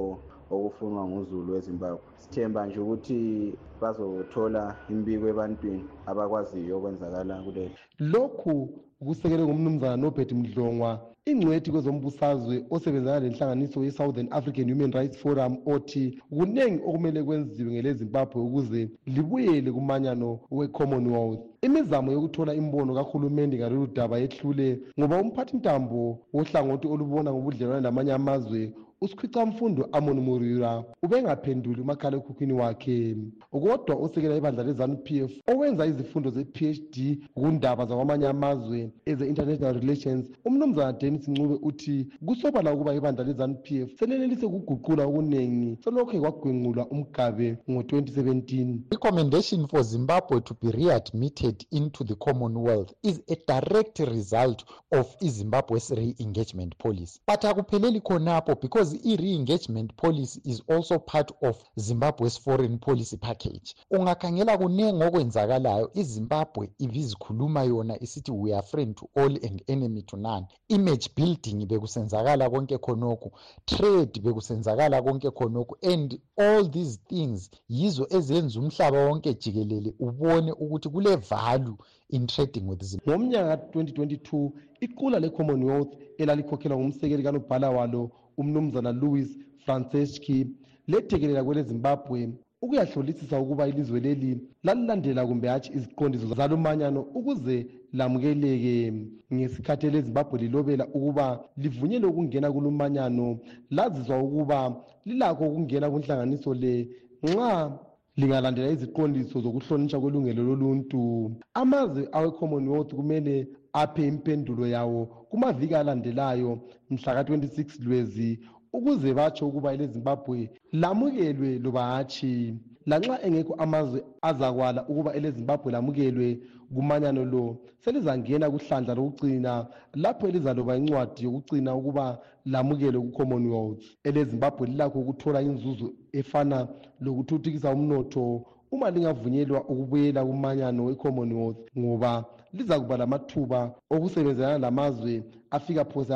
okufunwa nguzulu weZimbabwe. Sithemba nje ukuthi bazothola imbiko ebantwini abakwaziyo okwenzakala kuleli. Lokhu kusekelwe ngumnumzana Nobert Mdlongwa, ingcwethi kwezombusazwe osebenzana lenhlanganiso ye-Southern African Human Rights Forum, othi kuningi okumele kwenziwe ngeleZimbabwe ukuze libuyele kumanyano we-Commonwealth. Imizamo yokuthola imbono kahulumende ngalolu daba yehlule ngoba umphathintambo wohlangothi olubona ngobudlelwane namanye amazwe uSikhwicamfundo Amon Murira ubengaphenduli umakhalekhukhwini wakhe. Kodwa osekela ibandla leZANU-PF owenza izifundo ze-PhD kundaba zakwamanye amazwe eze-international relations, umnumzana Dennis Ncube uthi kusobala ukuba ibandla leZANU-PF selenelise ukuguqula okuningi selokhe kwagwenqulwa umgabe ngo-2017. Recommendation for Zimbabwe to be readmitted into the Commonwealth is a direct result of Zimbabwe's re-engagement policy. But akupheleli khonapho because i-re-engagement policy is also part of Zimbabwe's foreign policy package. Ungakhangela kunengi okwenzakalayo, iZimbabwe ibizikhuluma yona isithi we are friend to all and enemy to none. Image building bekusenzakala konke khonokho, trade bekusenzakala konke khonokho, and all these things yizo ezenza umhlaba wonke jikelele ubone ukuthi kule value in trading with Zimbabwe. Ngomnyaka 2022 iqula le-Commonwealth elalikhokhelwa ngumsekeli kanobhala walo umnumzana Louis Franceschi lethekelela kwele Zimbabwe ukuyahlolisisa ukuba ilizwe leli lalilandela kumbe hatshi iziqondiso zalumanyano ukuze lamukeleke. Ngesikhathi leZimbabwe lilobela ukuba livunyelwe ukungena kulumanyano, laziswa ukuba lilakho ukungena kunhlanganiso le nxa lingalandela iziqondiso zokuhlonishwa kwelungelo loluntu. Amazwe awe-Commonwealth kumele aphe impendulo yawo kumaviki alandelayo mhla ka-26 Lwezi ukuze batsho ukuba eleZimbabwe lamukelwe loba hatshi. Lanxa engekho amazwe azakwala ukuba eleZimbabwe lamukelwe kumanyano lo, selizangena kuhlandla lokugcina lapho elizaloba incwadi yokugcina ukuba lamukelwe ku-Commonwealth. EleZimbabwe lilakho ukuthola inzuzo efana lokuthuthukisa umnotho uma lingavunyelwa ukubuyela kumanyano we-Commonwealth ngoba liza kuba lamathuba okusebenzana lamazwe afika phose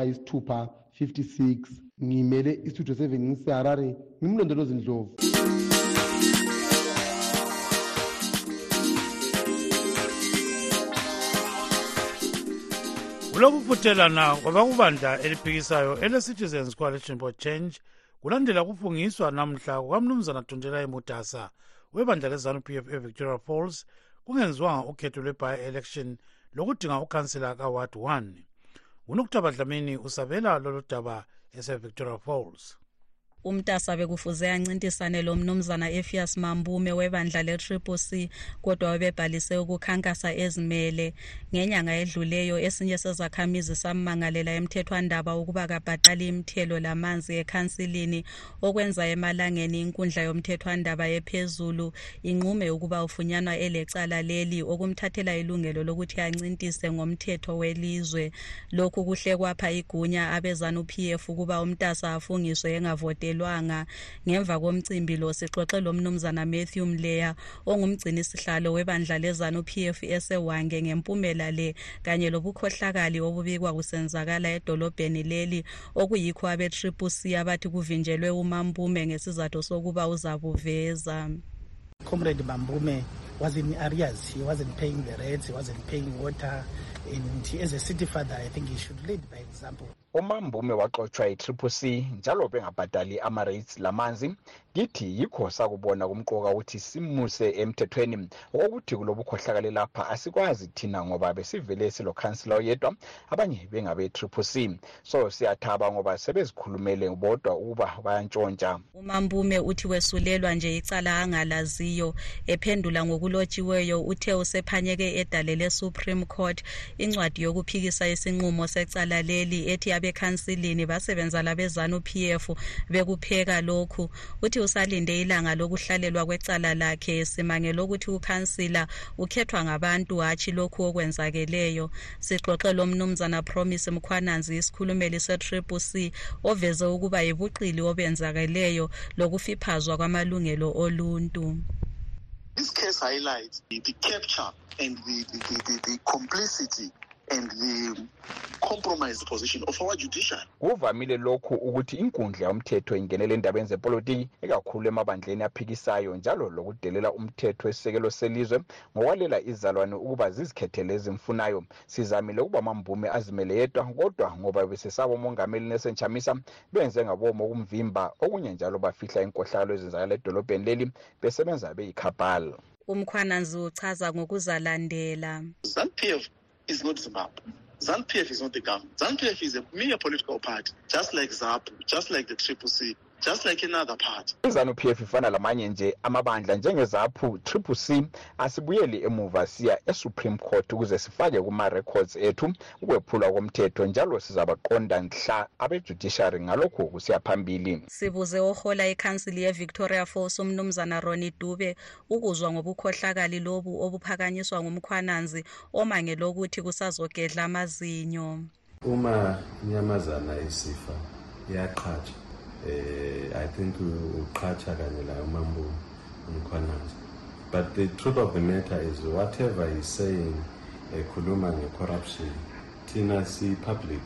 ama-56. Ngimele istudio 7 ngiseHarare, ngimlondolozi Ndlovu. Kulokuputhelana kwabakubandla eliphikisayo ele-Citizens Coalition for Change kulandela kufungiswa namhla kukamnumzana Tondela Mutasa webandla leZANU-PF eVictoria Falls kungenziwanga ukhetho lwe-by-election lokudinga ukhansela ka-Ward 1. UNokutaba Dlamini usabela lolu daba ese-Victoria Falls. Umtasa bekufuze ancintisane lo mnumzana Effias Mambume webandla le-CCC kodwa webebhalise ukukhankasa ezimele. Ngenyanga edluleyo esinye sezakhamizi sammangalela emthethwandaba ukuba kabhadali imithelo lamanzi ekhansilini okwenza emalangeni inkundla yomthethwandaba ephezulu inqume ukuba ufunyanwa elecala leli okumthathela ilungelo lokuthi ancintise ngomthetho welizwe. Lokhu kuhle kwapha igunya abeZANU-PF ukuba umtasa afungiswe engavote ngemva komcimbi lo sixoxe lo mnumzana Matthew Mleya ongumgcini sihlalo webandla leZANU-PF esewange ngempumela le kanye lobukhohlakali obubikwa kusenzakala edolobheni leli okuyikho abe-CCC abathi kuvinjelwe uMambume ngesizathu sokuba uzabuveza. Comrade Mambume was in arrears. He wasn't paying the rents, he wasn't paying water, and as a city father I think he should lead by example. uMambume waxoshwa yi-CCC njalo bengabhadali ama-rates lamanzi. Kithi yikho sakubona kumqoka ukuthi simuse emthethweni okuthi kulobukhohlakali lapha asikwazi thina ngoba besivele silokhansela oyedwa abanye bengabe-CCC. So siyathaba ngoba sebezikhulumele bodwa ukuba bayantshontsha. uMambume uthi wesulelwa nje icala angalaziyo. Ephendula ngokulotshiweyo uthe usephanyeke edale le-Supreme Court incwadi yokuphikisa isinqumo secala leli ethi abekhansilini basebenza labeZANU-PF bekupheka lokhu. Uthi usalinde ilanga lokuhlalelwa kwecala lakhe simangela ukuthi ukhansila ukhethwa ngabantu hatshi lokhu okwenzakeleyo. Sixoxe lo mnumzana Promise Mkhwananzi isikhulumeli se-CCC oveze ukuba yibuqili obenzakeleyo lokufiphazwa kwamalungelo oluntu. This case highlights the capture and the complicity and the compromised position of our judiciary. Kuvamile lokhu ukuthi inkundla yomthetho ingenele endabeni zepolitiki ikakhulu emabandleni aphikisayo njalo lokudelela umthetho esisekelo selizwe ngokwalela izalwane ukuba zizikhethele ezimfunayo. Sizamile ukuba Mambume azimele yedwa kodwa ngoba besesabo umongameli Nelson Chamisa benze ngabomo ukumvimba okunye njalo bafihla inkohlakalo ezenzakala edolobheni leli besebenza beyikhabhali. UMkhwananzi uchaza ngokuzalandela. ZANU-PF is not Zimbabwe. ZANU-PF is not the government. ZANU-PF is a mere political party, just like ZAPU, just like the CCC, just like another party. ZANU-PF ifana lamanye nje amabandla njengezaphu CCC asibuyeli emuva siya eSupreme Court ukuze sifake kuma records ethu ukwephula komthetho njalo sizabaqonda nhla abejudiciary ngalokho kusiya phambili. Sibuze ohola eCouncil yeVictoria Falls umnumzana Ronnie Dube ukuzwa ngobukhohlakali lobu obuphakanyiswa ngumkhwananzi omangela ukuthi kusazogedla amazinyo. Uma inyamazana isifa yaqhatsha I think uqhatsha kanye la uMambume umkhwananzi. But the truth of the matter is whatever he's saying ekhuluma ngecorruption thina si public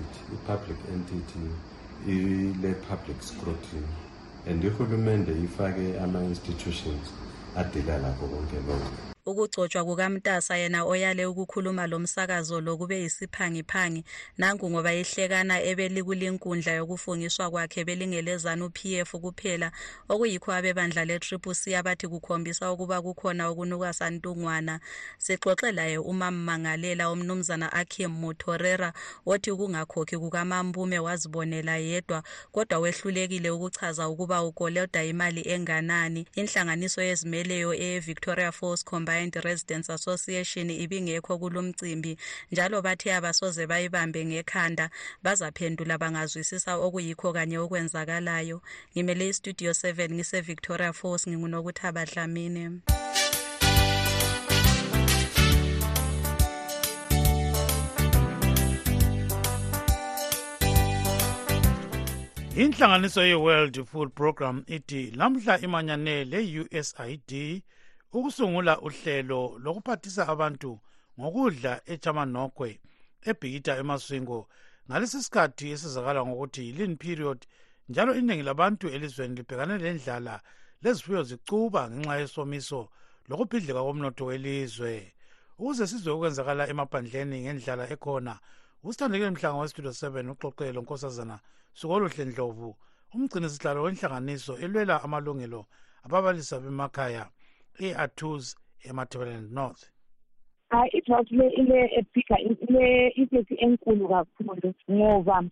entity ile public scrutiny and uhulumende ifake ama institutions adila lapho konke lokho. Ukugcotshwa kukaMtasa yena oyale ukukhuluma lomsakazo lokube isiphangiphangi nangu ngoba ehlekana ebelikulinkundla yokufungiswa kwakhe belingele ZANU-PF kuphela okuyikho abebandla leCCC abathi kukhombisa ukuba kukhona okunuka santungwana. Sexoxelaye uMammangalela umnumzana Akim Mutorera othi kungakhokhi kukaMambume wazibonela yedwa kodwa wehlulekile ukuchaza ukuba ukoleda imali enganani. Inhlanganiso yezimeleyo eVictoria Falls Combined Residents Association ibingekho kulomcimbi njalo bathe abasoze bayibambe ngekhanda bazaphendula bangazwisisa okuyikho kanye okwenzakalayo. Ngimele iStudio 7 ngiseVictoria Falls ngingunokuthaba Dlamini. Inhlanganiso ye-World Food Program ithi lamhla imanyane le-USAID ukusungula uhlelo lokuphathisa abantu ngokudla eChamanokwe ebhikita eMasvingo ngalesi sikhathi esizakala ngokuthi lean period njalo iningi labantu elizweni libhekane lendlala lezifuyo zicuba ngenxa yesomiso lokuphidlika komnotho welizwe. Ukuze sizwe ukwenzakala emaphandleni ngendlala ekhona usithandekile mhlanga weStudio 7 uxoxelo Nkosazana Sukoluhle Ndlovu umgcinisihlalo wenhlanganiso elwela amalungelo ababalisi bemakhaya e-Athuz eMatabeleland North. Idrought ile ephika isethi enkulu kakhulu ngoba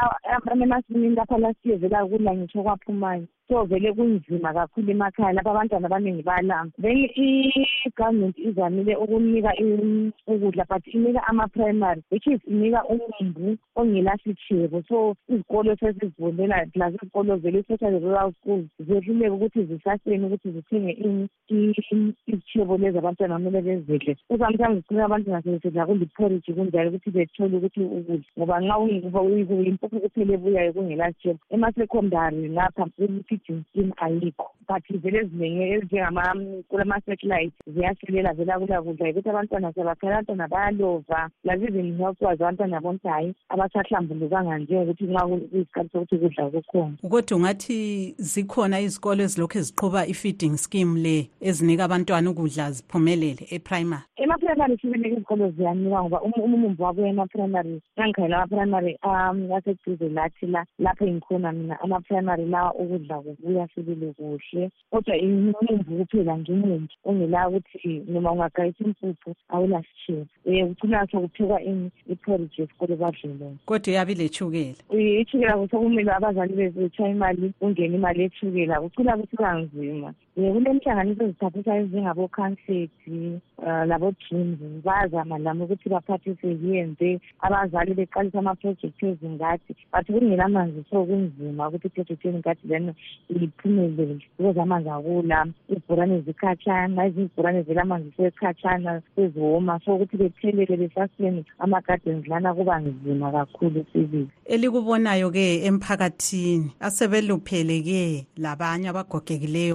amasimini lapha lasiyevela kula ngisho kwaphumayo so vele kunzima kakhulu emakhaya lapha abantwana abaningi bayalamba. Then i-government izamile ukunika ukudla but inika ama-primary which is inika umumbu ongelasitshebo so izikolo sesizibonela plus izikolo vele i-social rural schools zehluleka ukuthi zisaseni ukuthi zithenge izitshebo lezi abantwana kumele bezidle. Sometimes zicina abantwana sebesedla kuliporridge kunjalo ukuthi bethole ukuthi ukudla ngoba nxa uyimpuphu kuphela ebuyayo kungelasitshebo. Ema-secondary ngapha feeding scheme ayikho but vele ezinengi kulama-satellite ziyasilela vela kula kudla ukuthi abantwana sebakhala abantwana bayalova lazivini health wazi abantwana bonke hayi abasahlambulukanga njengokuthi nxa kuyisikhathi sokuthi kudla kukhona. Kodwa ungathi zikhona izikolo ezilokhu ziqhuba i-feeding scheme le ezinika abantwana ukudla ziphumelele e-primary? Ema-primary sibele izikolo ziyanika ngoba umumbu wabuya ema-primary nangikhayela ama-primary aseduze lathi lapho engikhona mina ama-primary lawa ukudla kubuya sibile kuhle kodwa imumbu kuphela nje umumbu ongela ukuthi noma ungagayisa impuphu awulasitshebo kucina sokuphekwa iporridge yesikole badlele. Kodwa yabi lethukela ithukela kusekumele abazali bezetsha imali kungena imali yethukela kucina kusiba nzima. Kunemhlanganiso ezithathisa ezingabo-council labo-gyms bazama lami ukuthi baphathise yenze abazali beqalisa ama-project ezingadi but kungelamanzi so kunzima ukuthi i-project ezingadi then iphumelele because amanzi akula izibhorane zikhatshana ezinye izibhorane vele amanzi sekhatshana sezoma so ukuthi bethelele besaseni ama-gardens lana kuba nzima kakhulu sibili. Elikubonayo-ke emphakathini asebeluphele-ke labanye abagogekileyo bona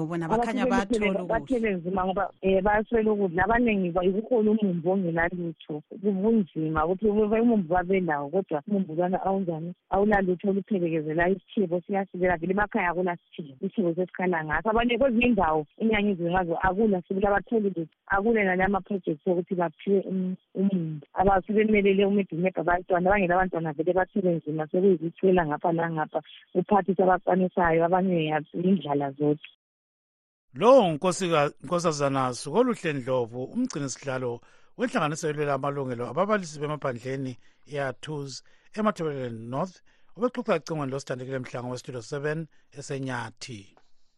kukhanya bayathole bathele nzima ngoba bayaswela ukudla abaningi ikukhona umumbu ongelalutho kubunzima ukuthi umumbu babelawo kodwa umumbu lwana awunjani awulalutho oluphelekezela isithibo siyasikela vele emakhaya akulasithibo isithibo sesikhala ngaso abanye kwezinye indawo inyanga izingazo akula sibula bathole ukuthi akule nalama-projects okuthi baphiwe umumbu abasuke bemelele umedumeda abantwana abangela abantwana vele bathele nzima sekuyizithwela ngapha nangapha uphathisa abaqanisayo abanye indlala zodwa. Lo nkosazana Sukoluhle Ndlovu umgcini sihlalo wenhlanganiselo lamalungelo ababalisi bemaphandleni eAthuz eMatabeleland North obexoxa ecingweni losithandekile mhlanga westudio 7 eseNyathi.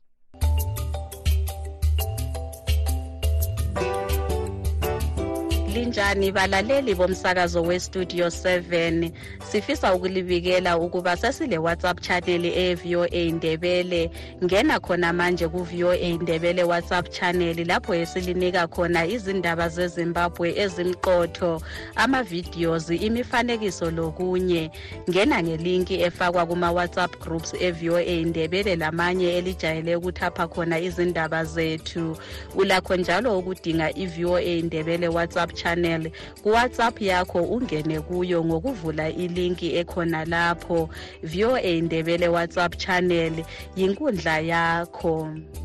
Linjani balaleli bomsakazo westudio 7 sifisa ukulibikela ukuba sesile WhatsApp channel eVOA Ndebele ngena khona manje ku VOA Ndebele WhatsApp channel lapho esilinika khona izindaba zeZimbabwe ezimqotho ama videos imifanekiso lokunye ngena ngelinki efakwa kuma WhatsApp groups eVOA Ndebele lamanye elijayele ukuthapha khona izindaba zethu ulakho njalo ukudinga iVOA Ndebele WhatsApp channel ku WhatsApp yakho ungene kuyo ngokuvula ilinki ekhona lapho VOA Ndebele WhatsApp channel yinkundla yakho.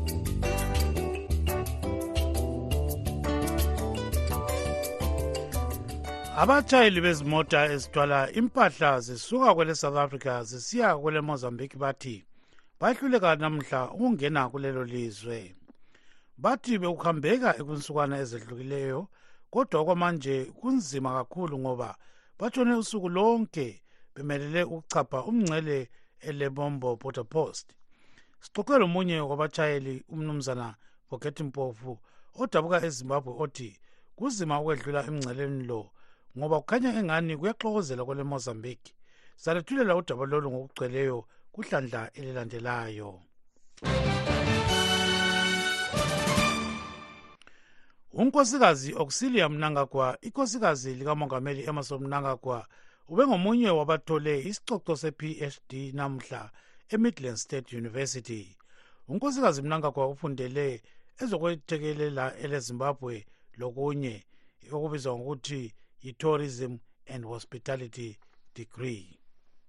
Abatshayeli bezimota ezithwala impahla zisuka kwele South Africa zisiya kwele Mozambique bathi bahluleka namhla ukungena kulelo lizwe. Bathi bekuhambeka ekunsukwana ezedlukileyo kodwa kwamanje kunzima kakhulu ngoba batshone usuku lonke bemelele ukuchapha umngcele eLebombo Border Post. Sixoxela omunye wabatshayeli umnumzana Boketi Mpofu odabuka eZimbabwe othi kuzima ukwedlula emngceleni lo ngoba kukhanya engani kuyaxokozela kwele Mozambique. Salethulela udaba lolu ngokugcweleyo kuhlandla elilandelayo. Unkosikazi Auxilia Mnangagwa, inkosikazi likamongameli Emmerson Mnangagwa, ubengomunye wabathole isicoco se-PhD namhla eMidlands State University. Unkosikazi Mnangagwa ufundele ezokwethekelela eleZimbabwe lokunye okubizwa ngokuthi yi-Tourism and Hospitality degree.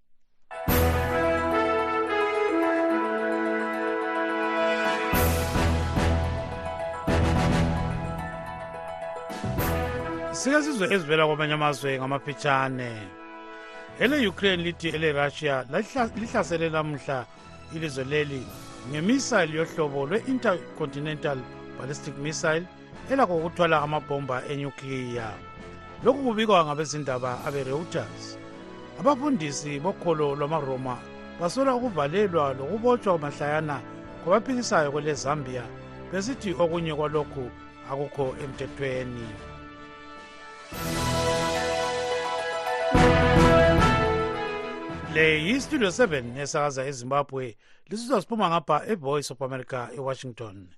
Sike sizwe ezivela kwamanye amazwe ngamafitshane. Ele-Ukraine lithi ele-Russia lihlasele namhla ilizwe leli ngemisile yohlobo lwe-intercontinental ballistic missile elakho ukuthwala amabhomba enyukliya. Lokhu kubikwa ngabezindaba abe-Reuters. Abafundisi bokholo lwamaRoma basola ukuvalelwa lokubotshwa mahlayana kwabaphikisayo kwele Zambia besithi okunye kwalokhu akukho emthethweni. Le yi-Studio 7 esakaza eZimbabwe lisizwa siphuma ngapha eVoice of America eWashington.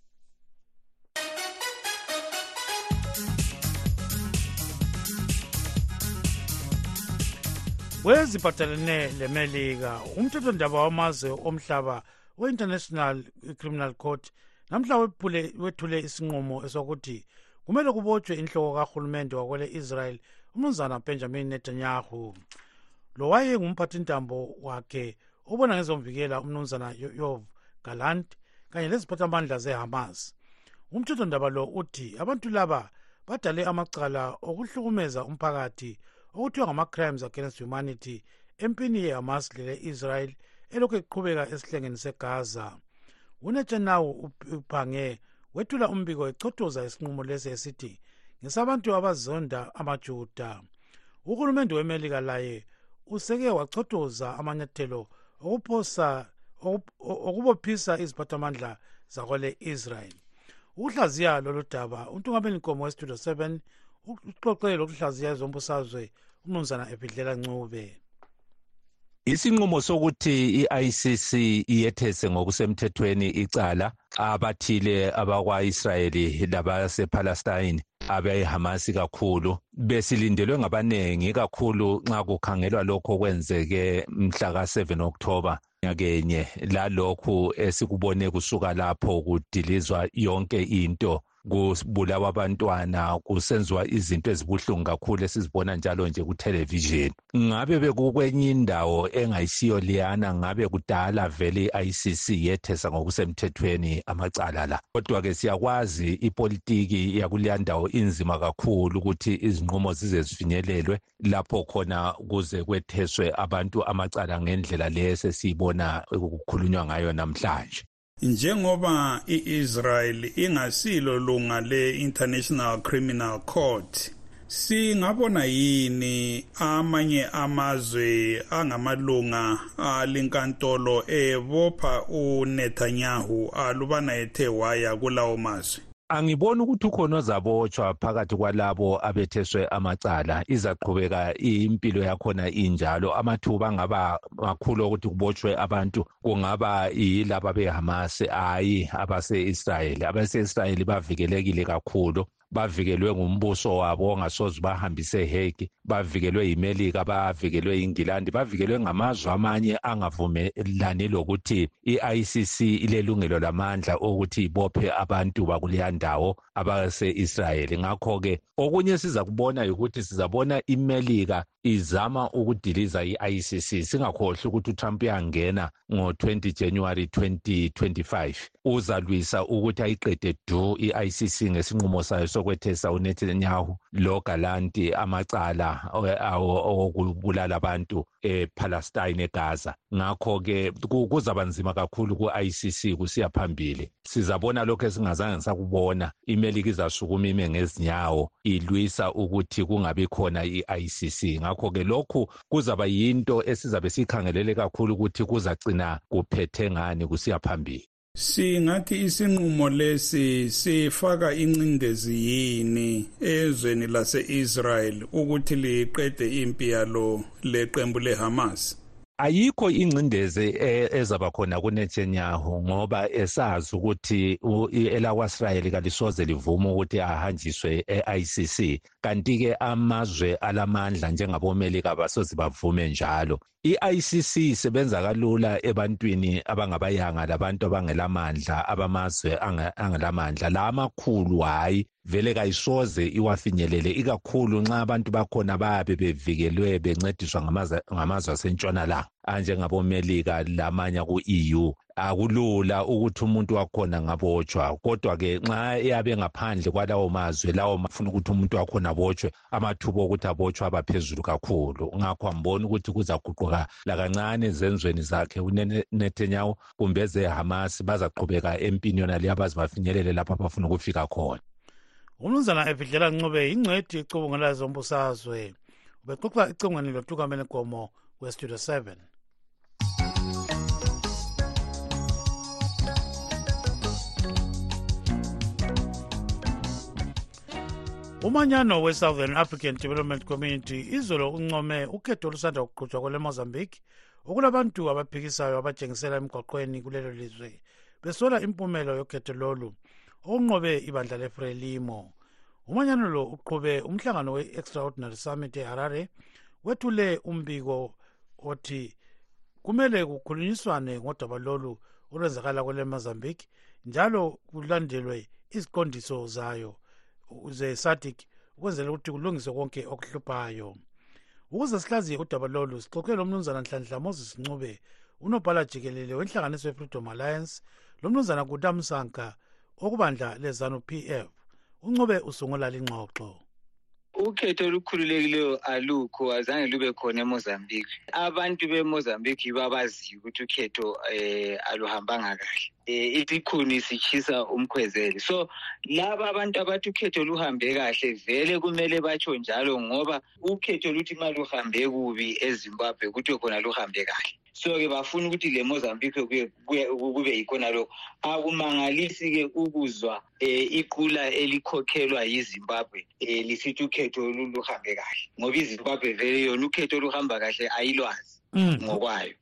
Weziphathelene leMelika umthethondaba wamazwe omhlaba we-International Criminal Court namhla wethule isinqumo esokuthi kumele kubotshwe inhloko kahulumende wakwele Israel umnumzana Benjamin Netanyahu. Lo waye ngumphathintambo wakhe obona ngezomvikela umnumzana Yoav Gallant kanye leziphathamandla zeHamas. Umthethondaba lo uthi abantu laba badale amacala okuhlukumeza umphakathi okuthiwa ngama-crimes against humanity empini yeHamas lele-Israel elokhu eqhubeka esihlengeni seGaza. UNetanyahu uphange wethula umbiko echothoza isinqumo lesi esithi ngesabantu abazonda amaJuda. Uhulumende weMelika laye useke wachothoza amanyathelo okubophisa iziphathamandla zakwele Israel. Ukuhlaziya lolu daba untungameli nkomo weStudio 7 uxoxe lokuhlaziya ezombusazwe umnumzana Ebhidlela Ncube. Isinqumo sokuthi i-ICC iyethese ngokusemthethweni icala abathile abakwa-Israyeli labasePalestine abeHamas kakhulu besilindelwe ngabanengi kakhulu nxa kukhangelwa lokho kwenzeke mhla ka7 October nyakenye lalokhu esikubone kusuka lapho kudilizwa yonke into, kubulawa abantwana, kusenziwa izinto ezibuhlungu kakhulu esizibona njalo nje ku-television. Ngabe bekukwenye indawo engayisiyo liyana, ngabe kudala vele i-ICC yethesa ngokusemthethweni amacala la. Kodwa-ke siyakwazi ipolitiki yakuleya ndawo inzima kakhulu ukuthi izinqumo zize zifinyelelwe lapho khona kuze kwetheswe abantu amacala ngendlela le esesiyibona ukukhulunywa ngayo namhlanje. Njengoba iIsrael ingasilo lunga le-International Criminal Court, singabona yini amanye amazwe angamalunga alinkantolo ebopha uNetanyahu alubana ethe waya kulawo mazwe? Angiboni ukuthi ukhona ozabotshwa phakathi kwalabo abetheswe amacala. Izaqhubeka impilo yakhona injalo. Amathuba angaba makhulu ukuthi kubotshwe abantu kungaba yilabo beHamas, hayi abase-Israel. Abase-Israel bavikelekile kakhulu. Bavikelwe ngumbuso wabo ongasoze bahambise eHague, bavikelwe yiMelika, bavikelwe iNgilandi, bavikelwe ngamazwe amanye angavumelani lokuthi i-ICC ilelungelo lamandla ukuthi ibophe abantu bakuleya ndawo abase-Israel. Ngakho-ke okunye siza kubona ukuthi sizabona iMelika izama ukudiliza i-ICC. Singakhohlwa ukuthi uTrump uyangena ngo-20 January 2025. Uzalwisa ukuthi ayiqede du i-ICC ngesinqumo sayo sokwethesa uNetanyahu lo Galanti amacala okubulala abantu ePalestine eGaza. Ngakho-ke kuzaba nzima kakhulu ku-ICC kusiya phambili. Sizabona lokho esingazange sakubona. iMelika izasukuma ime ngezinyawo ilwisa ukuthi kungabi khona i-ICC. Ngakho-ke lokhu kuzaba yinto esizabe sikhangelele kakhulu ukuthi kuzagcina kuphethe ngani kusiya phambili. Singathi isinqumo lesi sifaka incindezi yini ezweni lase-Israel ukuthi liqede impi yalo leqembu leHamas? Ayikho ingcindezi ezaba khona kuNetanyahu ngoba esazi ukuthi elakwa-Israel kalisoze livuma ukuthi ahanjiswe e-ICC, kanti-ke amazwe alamandla njengaboMelika basoze bavume njalo. I-ICC isebenza kalula ebantwini abangabayanga labantu abangelamandla, abamazwe angelamandla. La amakhulu hayi vele kayisoze iwafinyelele, ikakhulu nxa abantu bakhona babe bevikelwe bencediswa ngamazwe asentshonalanga anjengaboMelika lamanye ku-EU. Akulula ukuthi umuntu wakhona ngabotshwa, kodwa-ke nxa eyabe ngaphandle kwalawo mazwe lawo mafuna ukuthi umuntu wakhona abotshwe, amathuba okuthi abotshwe abaphezulu kakhulu. Ngakho amboni ukuthi kuzaguquka lakancane ezenzweni zakhe uNetanyahu kumbe ezeHamas bazaqhubeka empini yona le abazibafinyelele lapho abafuna ukufika khona. Umnumzana Ebhidlela Ncube ingcwethi icubungela zombusazwe ubexoxa icongweni loTukamela Gomo weStudio 7. Umanyano we-Southern African Development Community izolo uncome ukhetho olusanda kuqhutshwa kwele Mozambique okulabantu abaphikisayo abatshengisela emgwaqweni kulelo lizwe besola impumelo yokhetho lolu onqobe ibandla leFrelimo. Umanyano lo uqhube umhlangano we-Extraordinary Summit eHarare wethule umbiko othi kumele kukhulunyiswane ngodaba lolu olwenzakala kwele Mozambique njalo kulandelwe iziqondiso zayo ze-SADC ukwenzela ukuthi kulungiswe konke okuhluphayo. Ukuze sihlaziye udaba lolu sixoxe lomnumzana Nhlanhla Moses Ncube, unobhala jikelele wenhlanganiso ye-Freedom Alliance, lomnumzana Guta Msanka okubandla lezanu PF. Uncube usungula lingxoxo. Ukhetho olukhululekileyo alukho, azange lube khona eMozambique. Abantu beMozambique babaziyo ukuthi ukhetho aluhambanga kahle. Isikhuni sichisa umkhwezeli. So laba abantu abathi ukhetho luhambe kahle vele kumele batsho njalo ngoba ukhetho luthi uma luhambe kubi eZimbabwe ukuthi khona luhambe kahle. So-ke bafuna ukuthi le Mozambique kube yikona lokho. Akumangalisi-ke ukuzwa iqula elikhokhelwa yiZimbabwe lisithi ukhetho luhambe kahle ngoba iZimbabwe vele yona ukhetho luhamba kahle ayilwazi ngokwayo.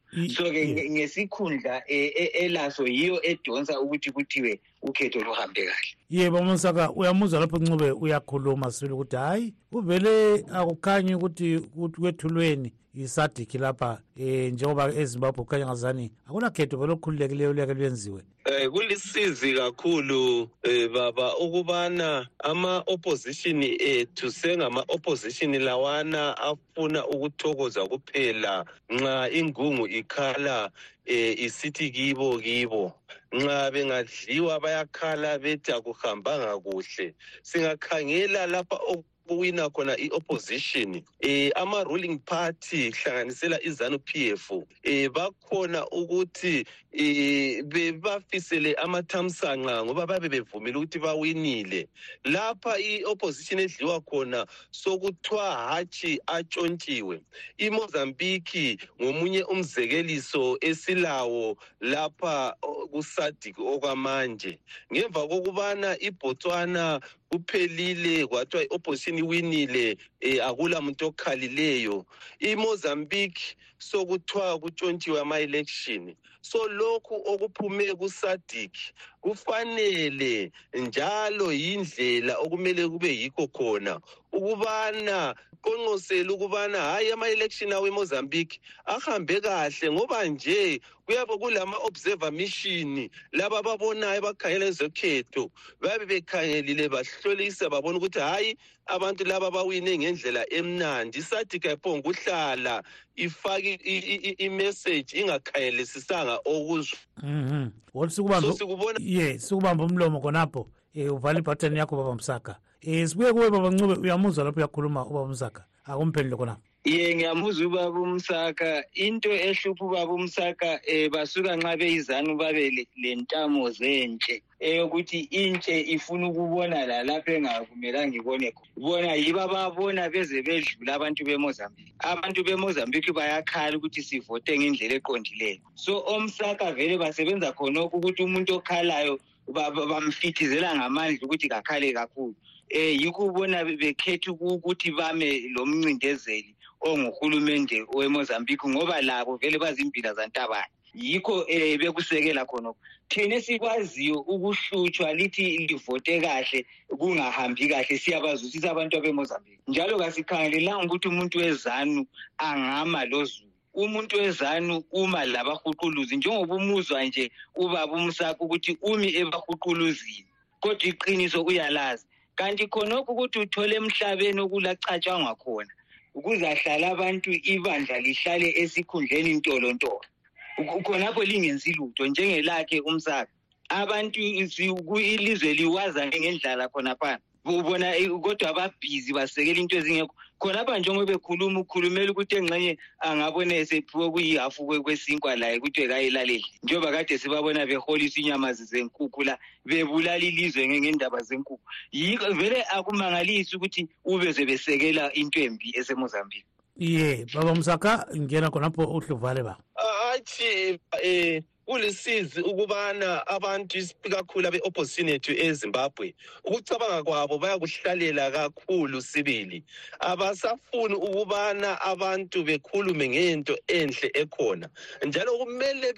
so ke ngesikhundla elaso yiyo edonsa ukuthi kuthiwe ukhetho luhambe kahle. Yebo Msaka, uyamuzwa lapho Ncube uyakhuluma sibili ukuthi hayi uvele akukhanyi ukuthi kwethulweni iSADC lapha njengoba eZimbabwe kukhanya ngazani akunakhetho vele okukhululekileyo leke lwenziwe. Kulisizi kakhulu baba ukubana ama-opposition ethu sengama-opposition lawana afuna ukuthokoza kuphela nxa ingungu ikhala isithi kibo nxa bengadliwa bayakhala bethi akuhambanga kuhle. Singakhangela lapha kuwina khona i-opposition ama-ruling party hlanganisela iZANU-PF bakhona ukuthi bebafisele amathamsanqa ngoba babe bevumile ukuthi bawinile. Lapha i-opposition edliwa khona sokuthiwa hatshi atshontshiwe. iMozambique ngomunye umzekeliso esilawo lapha kuSADC okwamanje. Ngemva kokubana iBotswana kuphelile kwathiwa i-opposition iwinile akula muntu okhalileyo. iMozambique sokuthiwa kutshontshiwe ama-election. So lokhu okuphume kuSADC kufanele njalo yindlela okumele kube yikho khona ukubana qonqosela ukubana hayi ama-election awe eMozambique ahambe kahle ngoba nje kuyabe kulama-observer mission laba ababonayo bakhangela ezokhetho babe bekhangelile bahlolisa babona ukuthi hayi abantu laba bawine ngendlela emnandi. iSADC ayiphonga ukuhlala ifake i-message ingakhangelisisanga okuzwa. Sikubamba umlomo khonapho uvala ibhathani yakho baba Msaka. Sibuye kuwe baba Ncube, uyamuzwa lapho uyakhuluma ubaba Msaka akumphendule khonapho. Ngiyamuzwa ubaba uMsaka. Into ehlupha ubaba uMsaka basuka nxa beyiZANU babe lentamo zentshe ukuthi intshe ifuna ukubona lapho engakumelanga ngibone khona. Bona yiba babona beze bedlula abantu beMozambique. Abantu beMozambique bayakhala ukuthi sivote ngendlela eqondileyo. So oMsaka vele basebenza khonokho ukuthi umuntu okhalayo bamfithizela ngamandla ukuthi kakhale kakhulu. Yikho ubona bekhetha ukuthi bame lo mncindezeli onguhulumende weMozambique ngoba labo vele bazimpila zantabana. Yikho bekusekela khonokho. Thina sikwaziyo ukuhlutshwa lithi livote kahle kungahambi kahle siyabazwisisa abantu beMozambique. Njalo kasikhangelelanga ukuthi umuntu weZANU angama loZulu. Umuntu weZANU uma labahuquluzi njengoba umuzwa nje ubaba uMsaka ukuthi umi ebahuquluzini kodwa iqiniso uyalazi. Kanti khonokho ukuthi uthole emhlabeni okulacatshangwa khona ukuzahlala abantu ibandla lihlale esikhundleni intolontolo khonapho lingenzi lutho njengelakhe uMsaka. Abantu ilizwe liwaza ngendlala khonapha ubona kodwa ababhizi basekela into ezingekho khonapha njengoba bekhuluma ukhulumela ukuthi engxenye angabona esephiwe kuyihafu kwesinkwa laye ukuthi ekayilaleli njengoba kade sibabona beholisa inyama zenkukhu la bebulala ilizwe ngendaba zenkukhu. Yiko vele akumangalisi ukuthi ubeze besekela into embi eseMozambique. Baba Msaka ngena khonapho uhluvale ba. Athi kulisizi ukubana abantu kakhulu abe-opposition ethu eZimbabwe ukucabanga kwabo bayakuhlalela kakhulu sibili. Abasafuni ukubana abantu bekhulume ngento enhle ekhona njalo kumele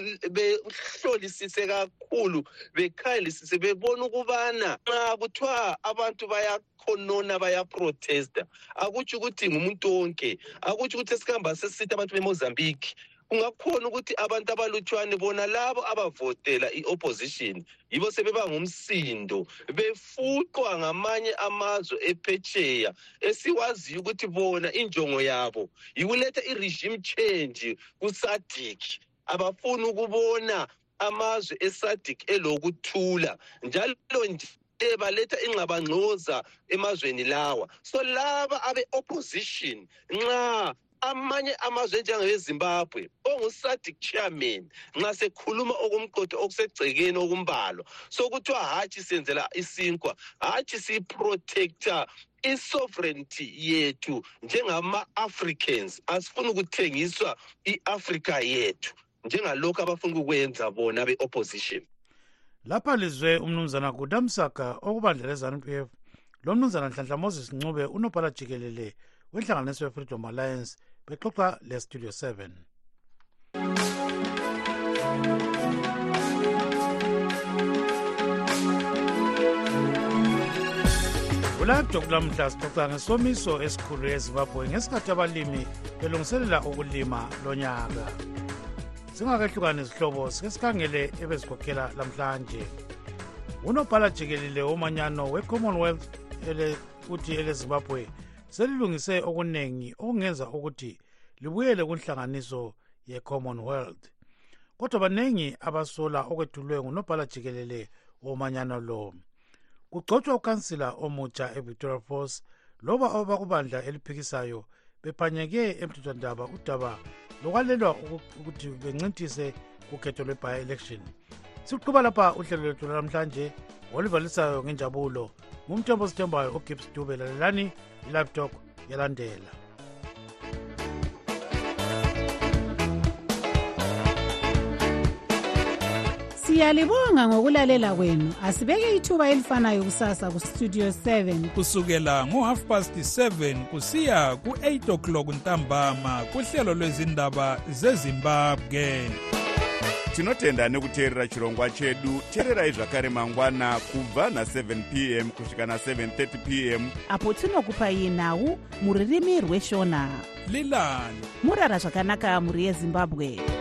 behlolisise kakhulu bekhangelisise bebona ukubana nxa kuthiwa abantu bayakhonona bayaprotesta akutsho ukuthi ngumuntu wonke, akutsho ukuthi esikhamba sesithi abantu beMozambique. Ungakhona ukuthi abantu abalutshwane bona labo abavotela i-opposition yibo sebeba ngumsindo befuqwa ngamanye amazwe ephetsheya esiwaziyo ukuthi bona injongo yabo yikuletha i-regime change kuSADC. Abafuni ukubona amazwe eSADC elokuthula njalo nje baletha ingxabangxoza emazweni lawa. So laba abe-opposition nxa amanye amazwe njengeZimbabwe onguSADC chairman nxa sekhuluma okumqotho okusegcekeni okumbalo sokuthiwa hatshi senzela isinkwa, hatshi siprotector isovereignty yethu njengama-Africans. Asifuni ukuthengiswa i-Africa yethu njengalokhu abafuna ukwenza bona be-opposition. Lapha lizwe umnumzana Guda Msaka okubandla leZANU-PF lo mnumzana Nhlanhla Moses Ncube unobhala jikelele wenhlanganiso ye-Freedom Alliance bexoxa le Studio 7. kulapho kulamhla sixoxa ngesomiso esikhulu eZimbabwe ngesikhathi abalimi belungiselela ukulima lonyaka. Singakehlukani izihlobo sike sikhangele ebezikhokhela lamhlanje. Unobhala jikelele womanyano we-Commonwealth futhi eleZimbabwe selilungise okuningi okungenza ukuthi libuyele kunhlanganiso ye-Commonwealth. Kodwa baningi abasola okwethulwe ngunobhala jikelele womanyano lo. Kugcotshwa ukhansila omutsha eVictoria Falls loba abakubandla eliphikisayo bephanyeke emthethwandaba udaba lokwalelwa ukuthi bencintise kukhetho lwe-by-election. Siqhuba lapha uhlelo lwethu namhlanje olivalisayo ngenjabulo ngumthembo sithembayo uGibbs Dube. Lalelani i-Live Talk yalandela. Siyalibonga ngokulalela kwenu. Asibeke ithuba elifanayo kusasa ku-Studio 7 kusukela ngo-7:30 kusiya ku-8 ntambama kuhlelo lwezindaba zeZimbabwe. Tinotenda nekuteerera chirongwa chedu. Teererai zvakare mangwana kubva na7 p.m. kusvika na7:30 p.m. apo tinokupai nhau muririmi rweshona. Lilani murara zvakanaka muri yeZimbabwe.